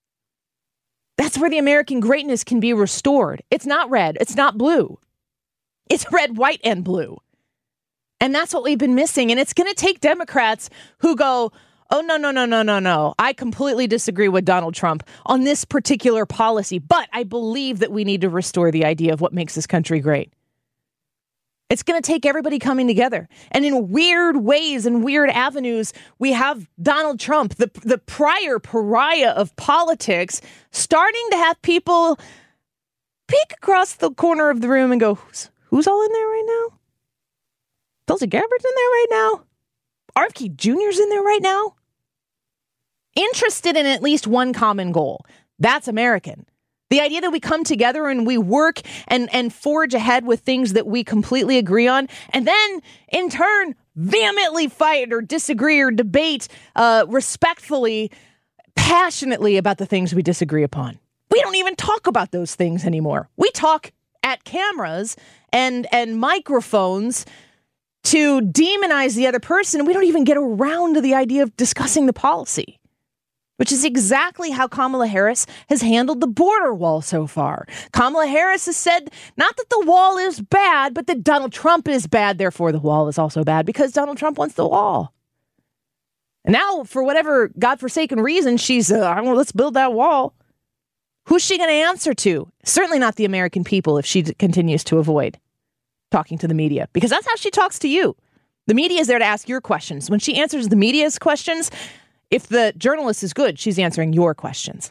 S7: That's where the American greatness can be restored. It's not red. It's not blue. It's red, white, and blue. And that's what we've been missing. And it's going to take Democrats who go, oh, no, no, no, no, no, no. I completely disagree with Donald Trump on this particular policy, but I believe that we need to restore the idea of what makes this country great. It's going to take everybody coming together. And in weird ways and weird avenues, we have Donald Trump, the, the prior pariah of politics, starting to have people peek across the corner of the room and go, who's, who's all in there right now? Tulsi Gabbard's in there right now? R F K Junior's in there right now? Interested in at least one common goal. That's American. The idea that we come together and we work and, and forge ahead with things that we completely agree on, and then, in turn, vehemently fight or disagree or debate uh, respectfully, passionately about the things we disagree upon. We don't even talk about those things anymore. We talk at cameras and, and microphones to demonize the other person. We don't even get around to the idea of discussing the policy, which is exactly how Kamala Harris has handled the border wall so far. Kamala Harris has said not that the wall is bad, but that Donald Trump is bad, therefore the wall is also bad because Donald Trump wants the wall. And now, for whatever godforsaken reason, she's, uh, well, let's build that wall. Who's she going to answer to? Certainly not the American people if she d- continues to avoid talking to the media, because that's how she talks to you. The media is there to ask your questions. When she answers the media's questions, if the journalist is good, she's answering your questions.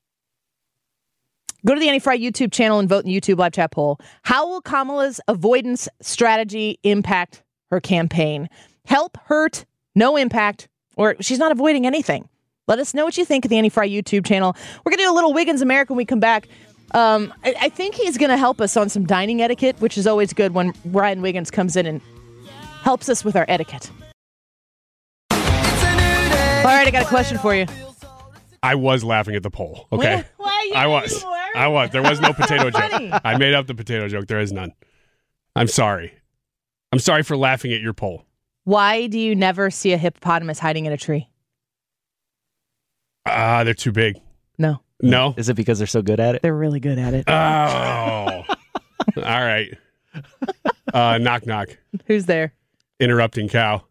S7: Go to the Annie Frey YouTube channel and vote in the YouTube live chat poll. How will Kamala's avoidance strategy impact her campaign? Help, hurt, no impact, or she's not avoiding anything. Let us know what you think of the Annie Frey YouTube channel. We're going to do a little Wiggins America when we come back. Um, I, I think he's going to help us on some dining etiquette, which is always good when Ryan Wiggins comes in and helps us with our etiquette. All right, I got a question for you.
S12: I was laughing at the poll, okay?
S7: Why, why you
S12: I was. I was. There was no potato joke.
S7: funny.
S12: I made up the potato joke. There is none. I'm sorry. I'm sorry for laughing at your poll.
S7: Why do you never see a hippopotamus hiding in a tree?
S12: Ah, uh, they're too big.
S7: No.
S12: No?
S8: Is it because they're so good at it?
S7: They're really good at it.
S12: Oh. All right. Uh, knock, knock.
S7: Who's there?
S12: Interrupting cow.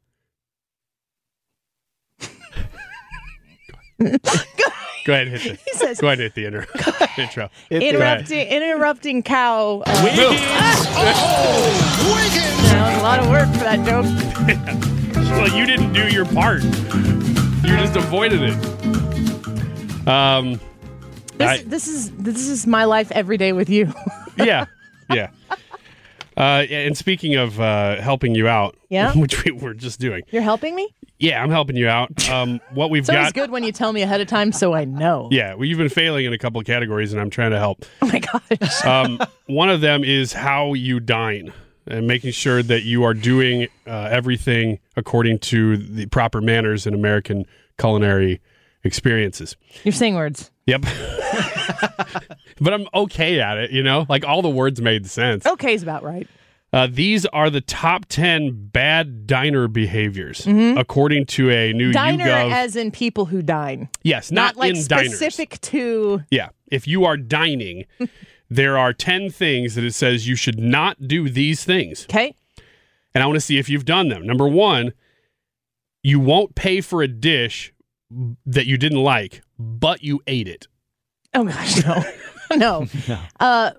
S12: Go ahead, hit the.
S7: He says,
S12: go ahead, hit the inter- intro.
S7: Interrupting, interrupting cow. Uh,
S12: Wiggins.
S7: Oh, Wiggins. That was a lot of work for that joke.
S12: Well, you didn't do your part. You just avoided it. Um,
S7: this,
S12: I,
S7: this is this is my life every day with you.
S12: yeah, yeah. Uh, and speaking of uh, helping you out,
S7: yeah,
S12: which we were just doing.
S7: You're helping me?
S12: Yeah, I'm helping you out. Um, what we've
S7: it's
S12: got.
S7: It's good when you tell me ahead of time so I know.
S12: Yeah, well, you've been failing in a couple of categories, and I'm trying to help.
S7: Oh, my gosh.
S12: um, one of them is how you dine and making sure that you are doing uh, everything according to the proper manners in American culinary experiences.
S7: You're saying words.
S12: Yep. But I'm okay at it, you know? Like, all the words made sense.
S7: Okay's about right.
S12: Uh, these are the top ten bad diner behaviors,
S7: Mhm.
S12: according to a new
S7: Diner
S12: YouGov.
S7: as in people who dine.
S12: Yes, not,
S7: like
S12: in diners.
S7: specific to.
S12: Yeah, if you are dining, there are ten things that it says you should not do these things.
S7: Okay.
S12: And I want to see if you've done them. Number one, you won't pay for a dish that you didn't like, but you ate it.
S7: Oh gosh, no, no. Uh,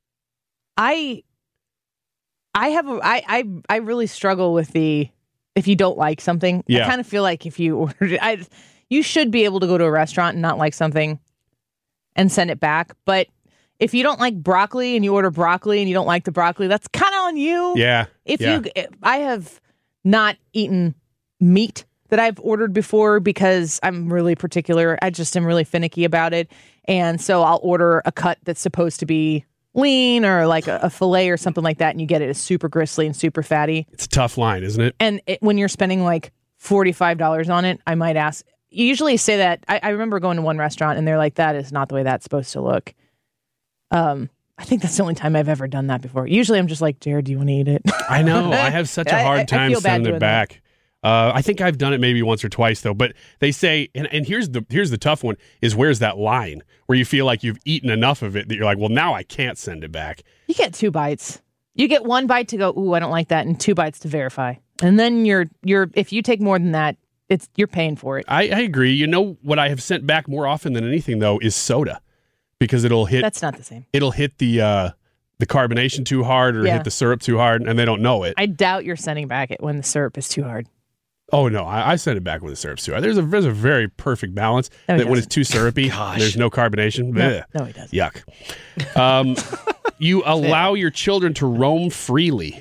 S7: I, I have, a, I, I, I really struggle with the if you don't like something.
S12: Yeah.
S7: I kind of feel like if you ordered it, I, you should be able to go to a restaurant and not like something, and send it back. But if you don't like broccoli and you order broccoli and you don't like the broccoli, that's kind of on you.
S12: Yeah.
S7: If
S12: yeah.
S7: you, I have not eaten meat that I've ordered before because I'm really particular. I just am really finicky about it. And so I'll order a cut that's supposed to be lean or like a, a filet or something like that. And you get it as super gristly and super fatty.
S12: It's a tough line, isn't it?
S7: And it, when you're spending like forty-five dollars on it, I might ask, you usually say that. I, I remember going to one restaurant and they're like, that is not the way that's supposed to look. Um, I think that's the only time I've ever done that before. Usually I'm just like, Jared, do you want to eat it?
S12: I know. I have such a
S7: I-
S12: hard
S7: I- I
S12: time
S7: feel bad
S12: sending it
S7: doing
S12: back. Uh, I think I've done it maybe once or twice though. But they say, and, and here's the here's the tough one: is where's that line where you feel like you've eaten enough of it that you're like, well, now I can't send it back.
S7: You get two bites. You get one bite to go, ooh, I don't like that, and two bites to verify. And then you're you're if you take more than that, it's you're paying for it.
S12: I, I agree. You know what I have sent back more often than anything though is soda, because it'll hit.
S7: That's not the same.
S12: It'll hit the uh, the carbonation too hard or
S7: Yeah.
S12: hit the syrup too hard, and they don't know it.
S7: I doubt you're sending back it when the syrup is too hard.
S12: Oh no, I, I send it back when the syrup's too hard. There's a there's a very perfect balance
S7: No, he
S12: that when it's
S7: doesn't.
S12: too syrupy, there's no carbonation.
S7: No,
S12: Blech.
S7: no, he doesn't.
S12: Yuck. Um, you allow your children to roam freely.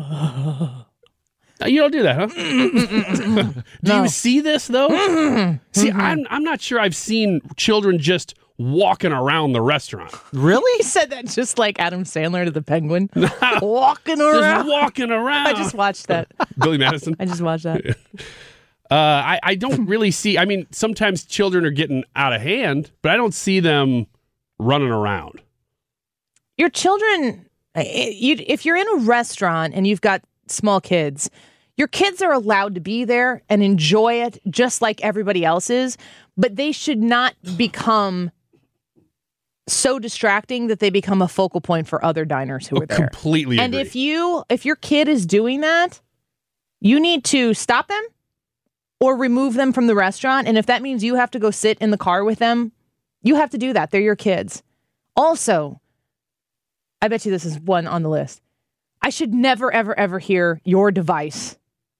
S7: No.
S12: You don't do that, huh? Do
S7: No.
S12: you see this though? See, I'm I'm not sure I've seen children just walking around the restaurant.
S7: Really? He said that just like Adam Sandler to the Penguin. Walking around.
S12: Just walking around.
S7: I just watched that.
S12: Billy Madison.
S7: I just watched that.
S12: Uh, I, I don't really see. I mean, sometimes children are getting out of hand, but I don't see them running around.
S7: Your children, eh, you, if you're in a restaurant and you've got small kids, your kids are allowed to be there and enjoy it just like everybody else is, but they should not become so distracting that they become a focal point for other diners who are there.
S12: Completely
S7: And
S12: agree.
S7: if you, if your kid is doing that, you need to stop them or remove them from the restaurant. And if that means you have to go sit in the car with them, you have to do that. They're your kids. Also, I bet you this is one on the list. I should never, ever, ever hear your device.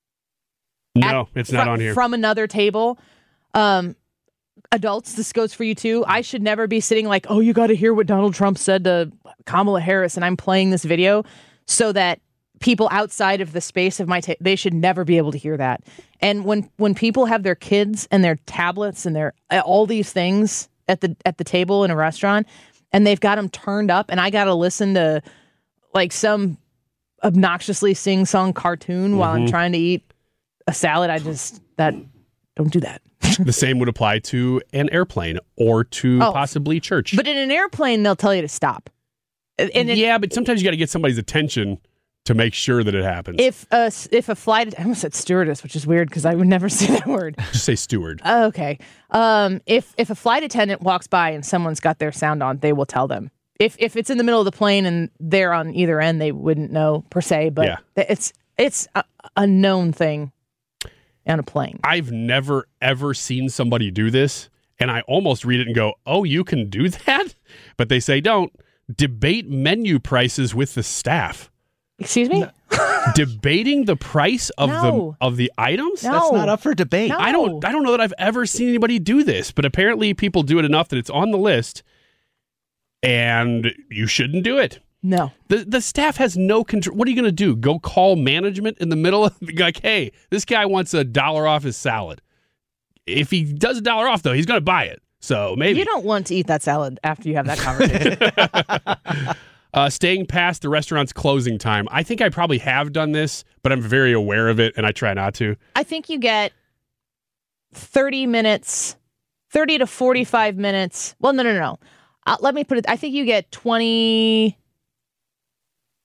S12: No,
S7: at-
S12: it's not
S7: fro-
S12: on here.
S7: From another table. Um, adults, this goes for you too. I should never be sitting like, oh, you got to hear what Donald Trump said to Kamala Harris, and I'm playing this video so that people outside of the space of my ta- they should never be able to hear that. And when when people have their kids and their tablets and their all these things at the at the table in a restaurant, and they've got them turned up, and I got to listen to like some obnoxiously sing-song cartoon while I'm
S12: Mhm.
S7: trying to eat a salad, I just that don't do that.
S12: The same would apply to an airplane or to
S7: Oh.
S12: possibly church.
S7: But in an airplane, they'll tell you to stop. And it-
S12: yeah, but sometimes you got to get somebody's attention to make sure that it happens.
S7: if a if a flight, I almost said stewardess, which is weird because I would never say that word.
S12: Just say steward.
S7: Okay. Um, if if a flight attendant walks by and someone's got their sound on, they will tell them. If if it's in the middle of the plane and they're on either end, they wouldn't know per se. But
S12: Yeah.
S7: it's it's a, a known thing on a plane.
S12: I've never ever seen somebody do this, and I almost read it and go, "Oh, you can do that?" But they say don't. Debate menu prices with the staff.
S7: Excuse me?
S12: Debating the price of
S7: No.
S12: the of the items?
S7: No. That's not up
S8: for debate.
S12: I don't I don't know that I've ever seen anybody do this, but apparently people do it enough that it's on the list, and you shouldn't do it.
S7: No.
S12: The the staff has no control. What are you going to do? Go call management in the middle of like, hey, this guy wants a dollar off his salad. If he does a dollar off, though, he's going to buy it. So maybe.
S7: You don't want to eat that salad after you have that conversation.
S12: Uh, staying past the restaurant's closing time. I think I probably have done this, but I'm very aware of it, and I try not to.
S7: I think you get thirty minutes, thirty to forty-five minutes. Well, no, no, no. Uh, let me put it. I think you get twenty,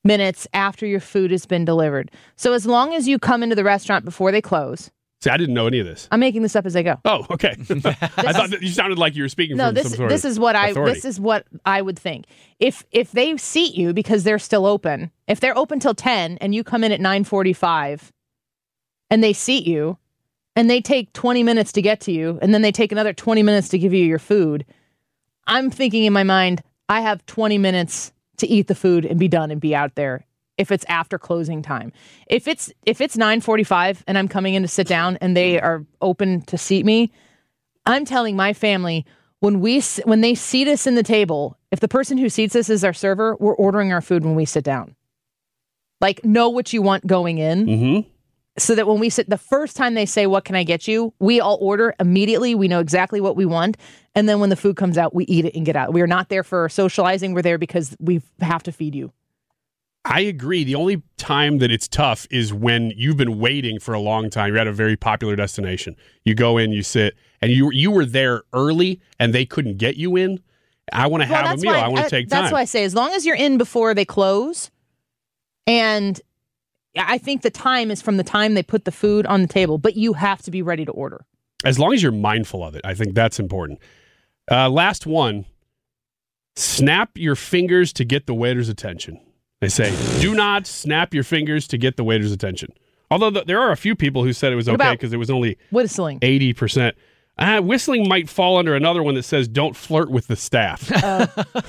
S7: minutes after your food has been delivered. So as long as you come into the restaurant before they close.
S12: See, I didn't know any of this.
S7: I'm making this up as I go.
S12: Oh, okay. I thought that you sounded like you were speaking
S7: no,
S12: from
S7: this,
S12: some sort
S7: this
S12: of
S7: is what I
S12: authority.
S7: this is what I would think. If if they seat you because they're still open, if they're open till ten and you come in at nine forty-five and they seat you and they take twenty minutes to get to you and then they take another twenty minutes to give you your food, I'm thinking in my mind, I have twenty minutes to eat the food and be done and be out there. If it's after closing time, if it's if it's nine forty-five and I'm coming in to sit down and they are open to seat me, I'm telling my family when we when they seat us in the table, if the person who seats us is our server, we're ordering our food when we sit down. Like, know what you want going in,
S12: mm-hmm.
S7: so that when we sit, the first time they say, "What can I get you?" we all order immediately. We know exactly what we want, and then when the food comes out, we eat it and get out. We are not there for socializing. We're there because we have to feed you.
S12: I agree. The only time that it's tough is when you've been waiting for a long time. You're at a very popular destination. You go in, you sit, and you you were there early, and they couldn't get you in. I want to
S7: Well,
S12: have a
S7: that's
S12: meal.
S7: why-
S12: I want
S7: uh,
S12: to take time.
S7: That's why I say, as long as you're in before they close, and I think the time is from the time they put the food on the table, but you have to be ready to order.
S12: As long as you're mindful of it, I think that's important. Uh, last one, snap your fingers to get the waiter's attention. They say, do not snap your fingers to get the waiter's attention. Although th- there are a few people who said it was
S7: What
S12: okay
S7: about
S12: because it was only
S7: whistling.
S12: eighty percent. Uh, whistling might fall under another one that says don't flirt with the staff.
S7: Uh,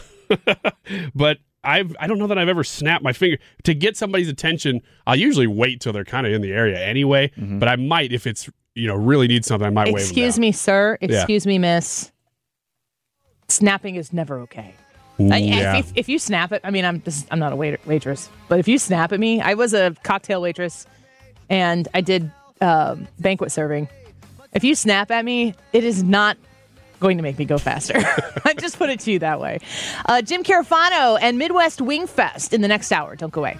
S12: But I've, I don't know that I've ever snapped my finger. To get somebody's attention, I'll usually wait till they're kind of in the area anyway.
S8: Mm-hmm.
S12: But I might, if it's, you know, really need something, I might wave them
S7: Excuse
S12: down.
S7: me, sir.
S12: Yeah.
S7: Excuse me, miss. Snapping is never okay. I-
S12: Yeah.
S7: if, if you snap it, I mean, I'm this, I'm not a waiter, waitress, but if you snap at me, I was a cocktail waitress, and I did um, banquet serving. If you snap at me, it is not going to make me go faster. I just put it to you that way. Uh, Jim Carafano and Midwest Wing Fest in the next hour. Don't go away.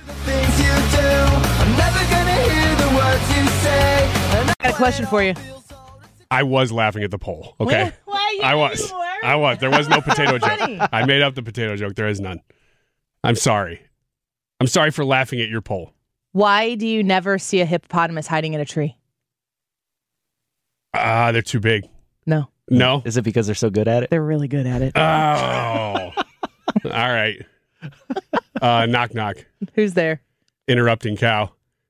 S7: I got a question for you.
S12: I was laughing at the poll. Okay.
S7: Why?
S12: I was. I was. There was no potato
S7: Funny.
S12: joke. I made up the potato joke. There is none. I'm sorry. I'm sorry for laughing at your poll.
S7: Why do you never see a hippopotamus hiding in a tree?
S12: Ah, they're too big.
S7: No.
S12: No?
S8: Is it because they're so good at it?
S7: They're really good at it.
S12: Oh. All right. Uh, knock, knock.
S7: Who's there?
S12: Interrupting cow.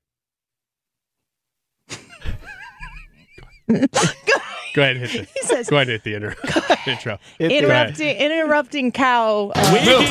S12: Go ahead and hit the,
S7: He says-
S12: go ahead and hit the inter- intro.
S7: Interrupting, interrupting cow. Uh,
S12: Wiggins.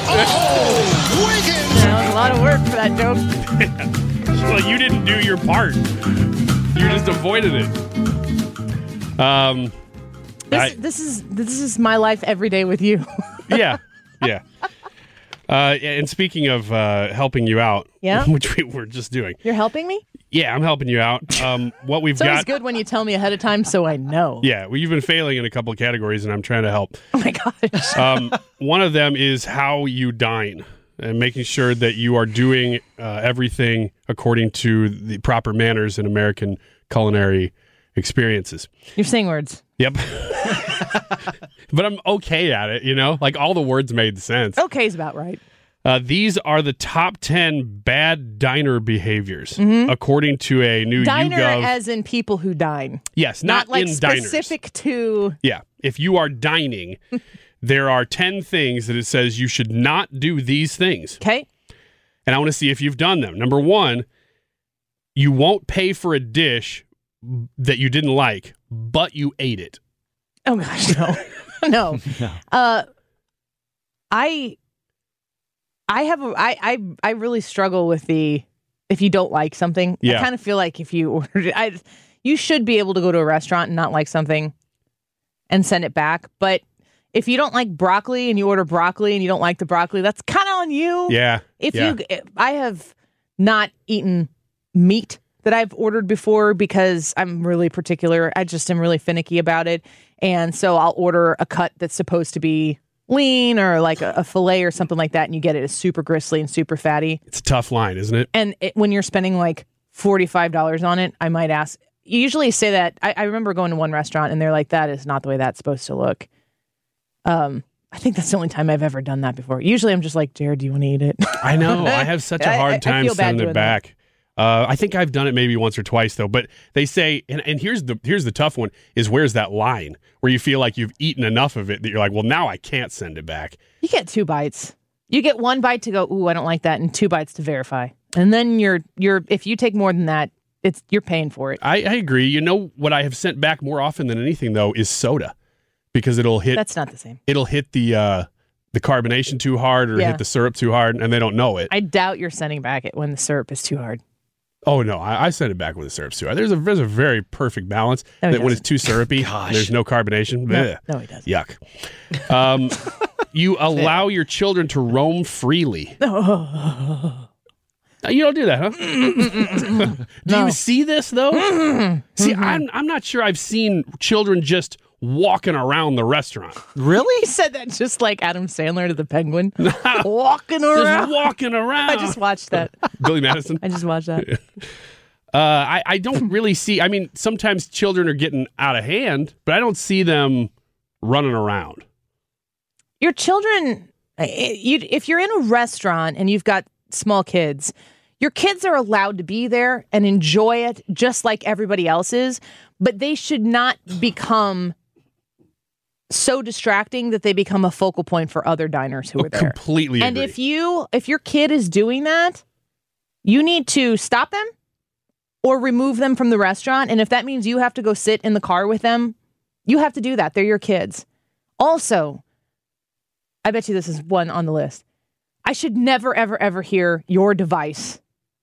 S7: that was a lot of work for that joke.
S12: Well, you didn't do your part. You just avoided it. Um,
S7: This,
S12: I-
S7: this is this is my life every day with you.
S12: yeah, yeah. Uh, and speaking of uh, helping you out,
S7: Yeah?
S12: which we were just doing.
S7: You're helping me?
S12: Yeah, I'm helping you out. Um, what we've
S7: It's always
S12: got.
S7: good when you tell me ahead of time so I know.
S12: Yeah, well, you've been failing in a couple of categories, and I'm trying to help.
S7: Oh my gosh.
S12: Um, one of them is how you dine and making sure that you are doing uh, everything according to the proper manners in American culinary experiences.
S7: You're saying words.
S12: Yep. But I'm okay at it, you know? Like, all the words made sense.
S7: Okay's about right.
S12: Uh, these are the top ten bad diner behaviors,
S7: Mhm.
S12: according to a new
S7: Diner
S12: YouGov.
S7: as in people who dine.
S12: Yes, not,
S7: like
S12: in diners.
S7: specific to.
S12: Yeah. If you are dining, there are ten things that it says you should not do these things.
S7: Okay.
S12: And I want to see if you've done them. Number one, you won't pay for a dish that you didn't like, but you ate it.
S7: Oh gosh, no. no. Uh I I have a, I, I I really struggle with the if you don't like something.
S12: Yeah.
S7: I kind of feel like if you ordered it, I you should be able to go to a restaurant and not like something and send it back. But if you don't like broccoli and you order broccoli and you don't like the broccoli, that's kind of on you.
S12: Yeah.
S7: If
S12: yeah.
S7: you I have not eaten meat that I've ordered before because I'm really particular. I just am really finicky about it. And so I'll order a cut that's supposed to be lean or like a, a filet or something like that. And you get it as super gristly and super fatty.
S12: It's a tough line, isn't it?
S7: And it, when you're spending like forty-five dollars on it, I might ask. You usually say that. I, I remember going to one restaurant and they're like, that is not the way that's supposed to look. Um, I think that's the only time I've ever done that before. Usually I'm just like, Jared, do you want to eat it?
S12: I know. I have such a hard time I, I sending it back. Uh, I think I've done it maybe once or twice though. But they say, and, and here's the here's the tough one: is where's that line where you feel like you've eaten enough of it that you're like, well, now I can't send it back.
S7: You get two bites. You get one bite to go, ooh, I don't like that, and two bites to verify. And then you're you're if you take more than that, it's you're paying for it.
S12: I, I agree. You know what I have sent back more often than anything though is soda, because it'll hit.
S7: That's not the same.
S12: It'll hit the. Uh, the carbonation too hard or
S7: yeah.
S12: hit the syrup too hard, and they don't know it.
S7: I doubt you're sending back it when the syrup is too hard.
S12: Oh, no. I, I send it back when the syrup's too hard. There's a, there's a very perfect balance
S7: no,
S12: that when it's too syrupy, there's no carbonation.
S7: No,
S12: Blech.
S7: no, he doesn't.
S12: Yuck. Um, you allow your children to roam freely.
S7: No.
S12: You don't do that, huh? do
S7: no.
S12: you see this, though? see, I'm, I'm not sure I've seen children just walking around the restaurant.
S8: Really?
S7: He said that just like Adam Sandler to the Penguin. walking around.
S12: Just walking around.
S7: I just watched that.
S12: Billy Madison?
S7: I just watched that.
S12: uh, I, I don't really see, I mean, sometimes children are getting out of hand, but I don't see them running around.
S7: Your children, you, if you're in a restaurant and you've got small kids, your kids are allowed to be there and enjoy it just like everybody else is, but they should not become so distracting that they become a focal point for other diners who
S12: oh,
S7: are there.
S12: Completely
S7: And
S12: agree.
S7: if you if your kid is doing that, you need to stop them or remove them from the restaurant. And if that means you have to go sit in the car with them, you have to do that. They're your kids. Also, I bet you this is one on the list. I should never, ever, ever hear your device.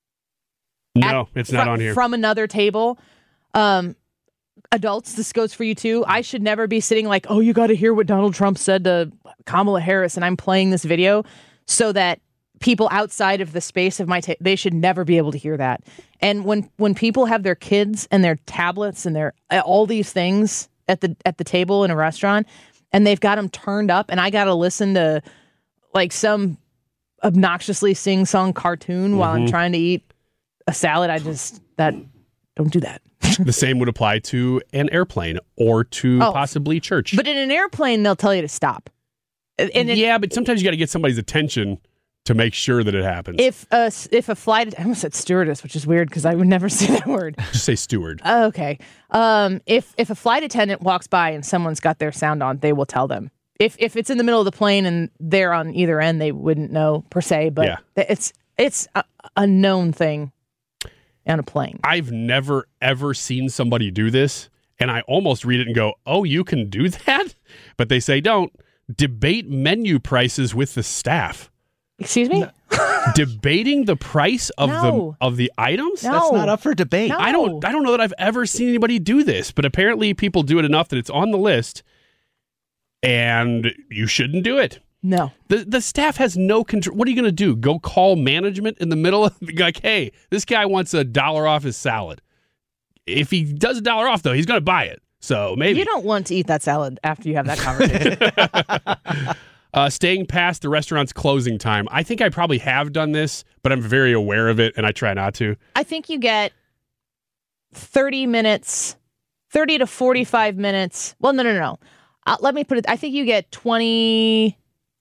S12: No,
S7: at,
S12: it's not
S7: from,
S12: on here.
S7: From another table. Um, adults, this goes for you too. I should never be sitting like, oh, you got to hear what Donald Trump said to Kamala Harris, and I'm playing this video so that people outside of the space of my ta- they should never be able to hear that. And when when people have their kids and their tablets and their all these things at the at the table in a restaurant, and they've got them turned up, and I got to listen to like some obnoxiously sing-song cartoon mm-hmm. while I'm trying to eat a salad, I just that don't do that.
S12: The same would apply to an airplane or to oh, possibly church.
S7: But in an airplane, they'll tell you to stop.
S12: And it, yeah, but sometimes you got to get somebody's attention to make sure that it happens.
S7: If a, if a flight, I almost said stewardess, which is weird because I would never say that word.
S12: Just say steward.
S7: Okay. Um, if if a flight attendant walks by and someone's got their sound on, they will tell them. If if it's in the middle of the plane and they're on either end, they wouldn't know per se. But
S12: yeah.
S7: it's it's a, a known thing on a plane.
S12: I've never ever seen somebody do this, and I almost read it and go, "Oh, you can do that?" But they say don't. Debate menu prices with the staff.
S7: Excuse me?
S12: Debating the price of
S7: no.
S12: the of the items?
S7: No.
S8: That's not up for debate.
S7: No.
S12: I don't I don't know that I've ever seen anybody do this, but apparently people do it enough that it's on the list, and you shouldn't do it.
S7: No.
S12: The the staff has no control. What are you going to do? Go call management in the middle of like, hey, this guy wants a dollar off his salad. If he does a dollar off, though, he's going to buy it. So maybe.
S7: You don't want to eat that salad after you have that conversation.
S12: uh, staying past the restaurant's closing time. I think I probably have done this, but I'm very aware of it, and I try not to.
S7: I think you get thirty minutes, thirty to forty-five minutes. Well, no, no, no. Uh, let me put it. I think you get twenty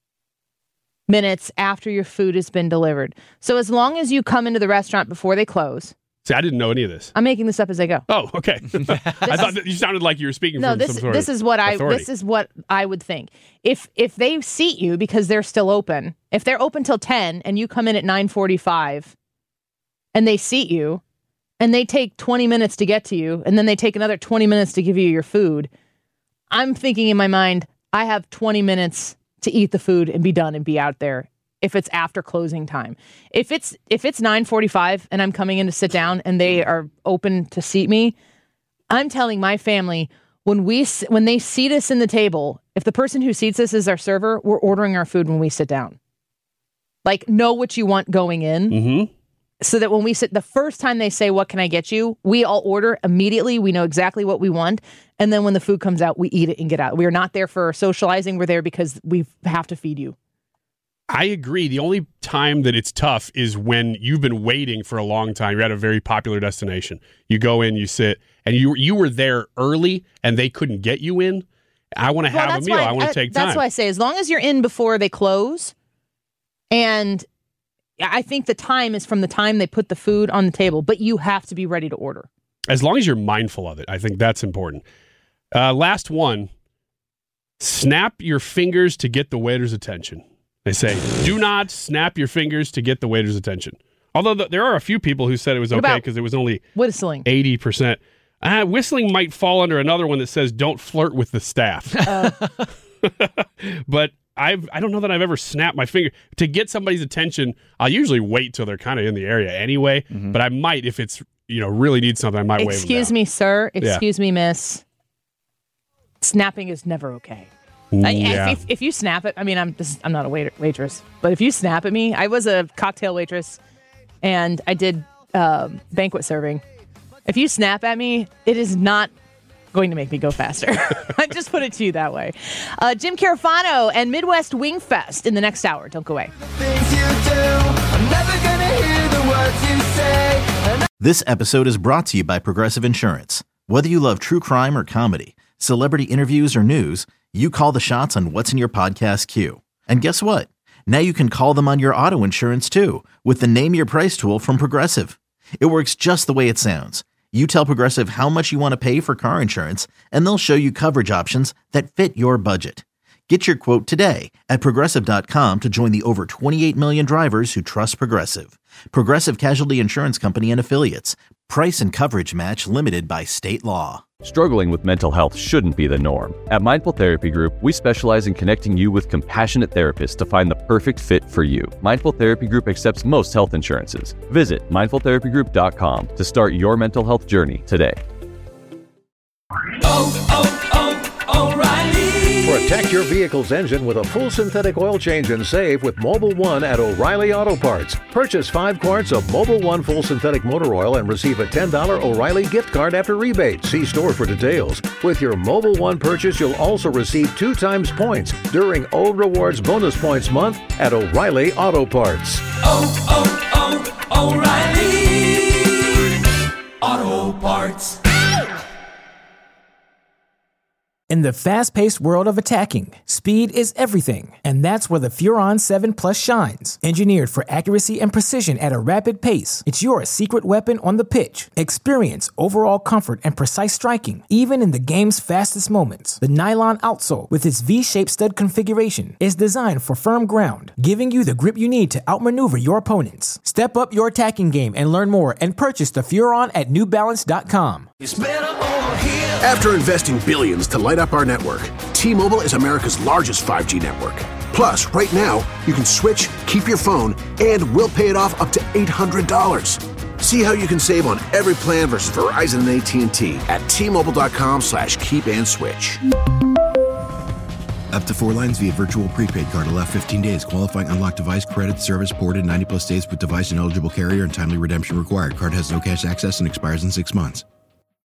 S7: minutes after your food has been delivered. So as long as you come into the restaurant before they close.
S12: See, I didn't know any of this.
S7: I'm making this up as I go.
S12: Oh, okay. I thought that you sounded like you were speaking
S7: no,
S12: from
S7: this,
S12: some sort
S7: this
S12: of
S7: is what I
S12: authority.
S7: this is what I would think. If if they seat you because they're still open, if they're open till ten and you come in at nine forty-five and they seat you and they take twenty minutes to get to you and then they take another twenty minutes to give you your food, I'm thinking in my mind, I have twenty minutes to eat the food and be done and be out there. If it's after closing time, if it's if it's nine forty-five and I'm coming in to sit down and they are open to seat me, I'm telling my family when we when they seat us in the table, if the person who seats us is our server, we're ordering our food when we sit down. Like, know what you want going in,
S12: mm-hmm.
S7: so that when we sit, the first time they say, "What can I get you?" we all order immediately. We know exactly what we want, and then when the food comes out, we eat it and get out. We are not there for socializing. We're there because we have to feed you.
S12: I agree. The only time that it's tough is when you've been waiting for a long time. You're at a very popular destination. You go in, you sit, and you you were there early, and they couldn't get you in. I want to
S7: Well,
S12: have a
S7: that's
S12: meal.
S7: why-
S12: I want
S7: I-
S12: to take time.
S7: That's why I say, as long as you're in before they close, and I think the time is from the time they put the food on the table, but you have to be ready to order.
S12: As long as you're mindful of it, I think that's important. Uh, last one, snap your fingers to get the waiter's attention. They say, do not snap your fingers to get the waiter's attention. Although th- there are a few people who said it was
S7: What
S12: okay
S7: about
S12: because it was only
S7: whistling.
S12: eighty percent. Uh, whistling might fall under another one that says don't flirt with the staff.
S7: Uh,
S12: But I've, I don't know that I've ever snapped my finger. To get somebody's attention, I'll usually wait till they're kind of in the area anyway,
S7: Mm-hmm.
S12: but I might, if it's, you know, really need something, I might wave them
S7: excuse
S12: down.
S7: me, sir.
S12: Yeah.
S7: Excuse me, miss. Snapping is never okay.
S12: Mm,
S7: I-
S12: yeah.
S7: If, if you snap it, I mean, I'm just, I'm not a waiter, waitress, but if you snap at me, I was a cocktail waitress and I did um, banquet serving. If you snap at me, it is not going to make me go faster. I just put it to you that way. Uh, Jim Carafano and Midwest Wing Fest in the next hour. Don't go away.
S5: This episode is brought to you by Progressive Insurance. Whether you love true crime or comedy, celebrity interviews or news, you call the shots on what's in your podcast queue. And guess what? Now you can call them on your auto insurance too with the Name Your Price tool from Progressive. It works just the way it sounds. You tell Progressive how much you want to pay for car insurance, and they'll show you coverage options that fit your budget. Get your quote today at Progressive dot com to join the over twenty-eight million drivers who trust Progressive. Progressive Casualty Insurance Company and Affiliates. Price and coverage match limited by state law.
S14: Struggling with mental health shouldn't be the norm. At Mindful Therapy Group, we specialize in connecting you with compassionate therapists to find the perfect fit for you. Mindful Therapy Group accepts most health insurances. Visit mindful therapy group dot com to start your mental health journey today.
S15: Oh, oh, oh, O'Reilly. Protect your vehicle's engine with a full synthetic oil change and save with Mobil one at O'Reilly Auto Parts. Purchase five quarts of Mobil one full synthetic motor oil and receive a ten dollars O'Reilly gift card after rebate. See store for details. With your Mobil one purchase, you'll also receive two times points during O Rewards Bonus Points Month at O'Reilly Auto Parts.
S16: Oh, oh, oh, O'Reilly Auto Parts.
S17: In the fast-paced world of attacking, speed is everything, and that's where the Furon seven Plus shines. Engineered for accuracy and precision at a rapid pace, it's your secret weapon on the pitch. Experience overall comfort and precise striking, even in the game's fastest moments. The nylon outsole, with its V-shaped stud configuration, is designed for firm ground, giving you the grip you need to outmaneuver your opponents. Step up your attacking game and learn more and purchase the Furon at new balance dot com.
S3: After investing billions to light up our network, T-Mobile is America's largest five G network. Plus, right now, you can switch, keep your phone, and we'll pay it off up to eight hundred dollars. See how you can save on every plan versus Verizon and A T and T at T-Mobile.com slash keep and switch.
S4: Up to four lines via virtual prepaid card. Allow fifteen days. Qualifying unlocked device credit service ported ninety plus days with device and eligible carrier and timely redemption required. Card has no cash access and expires in six months.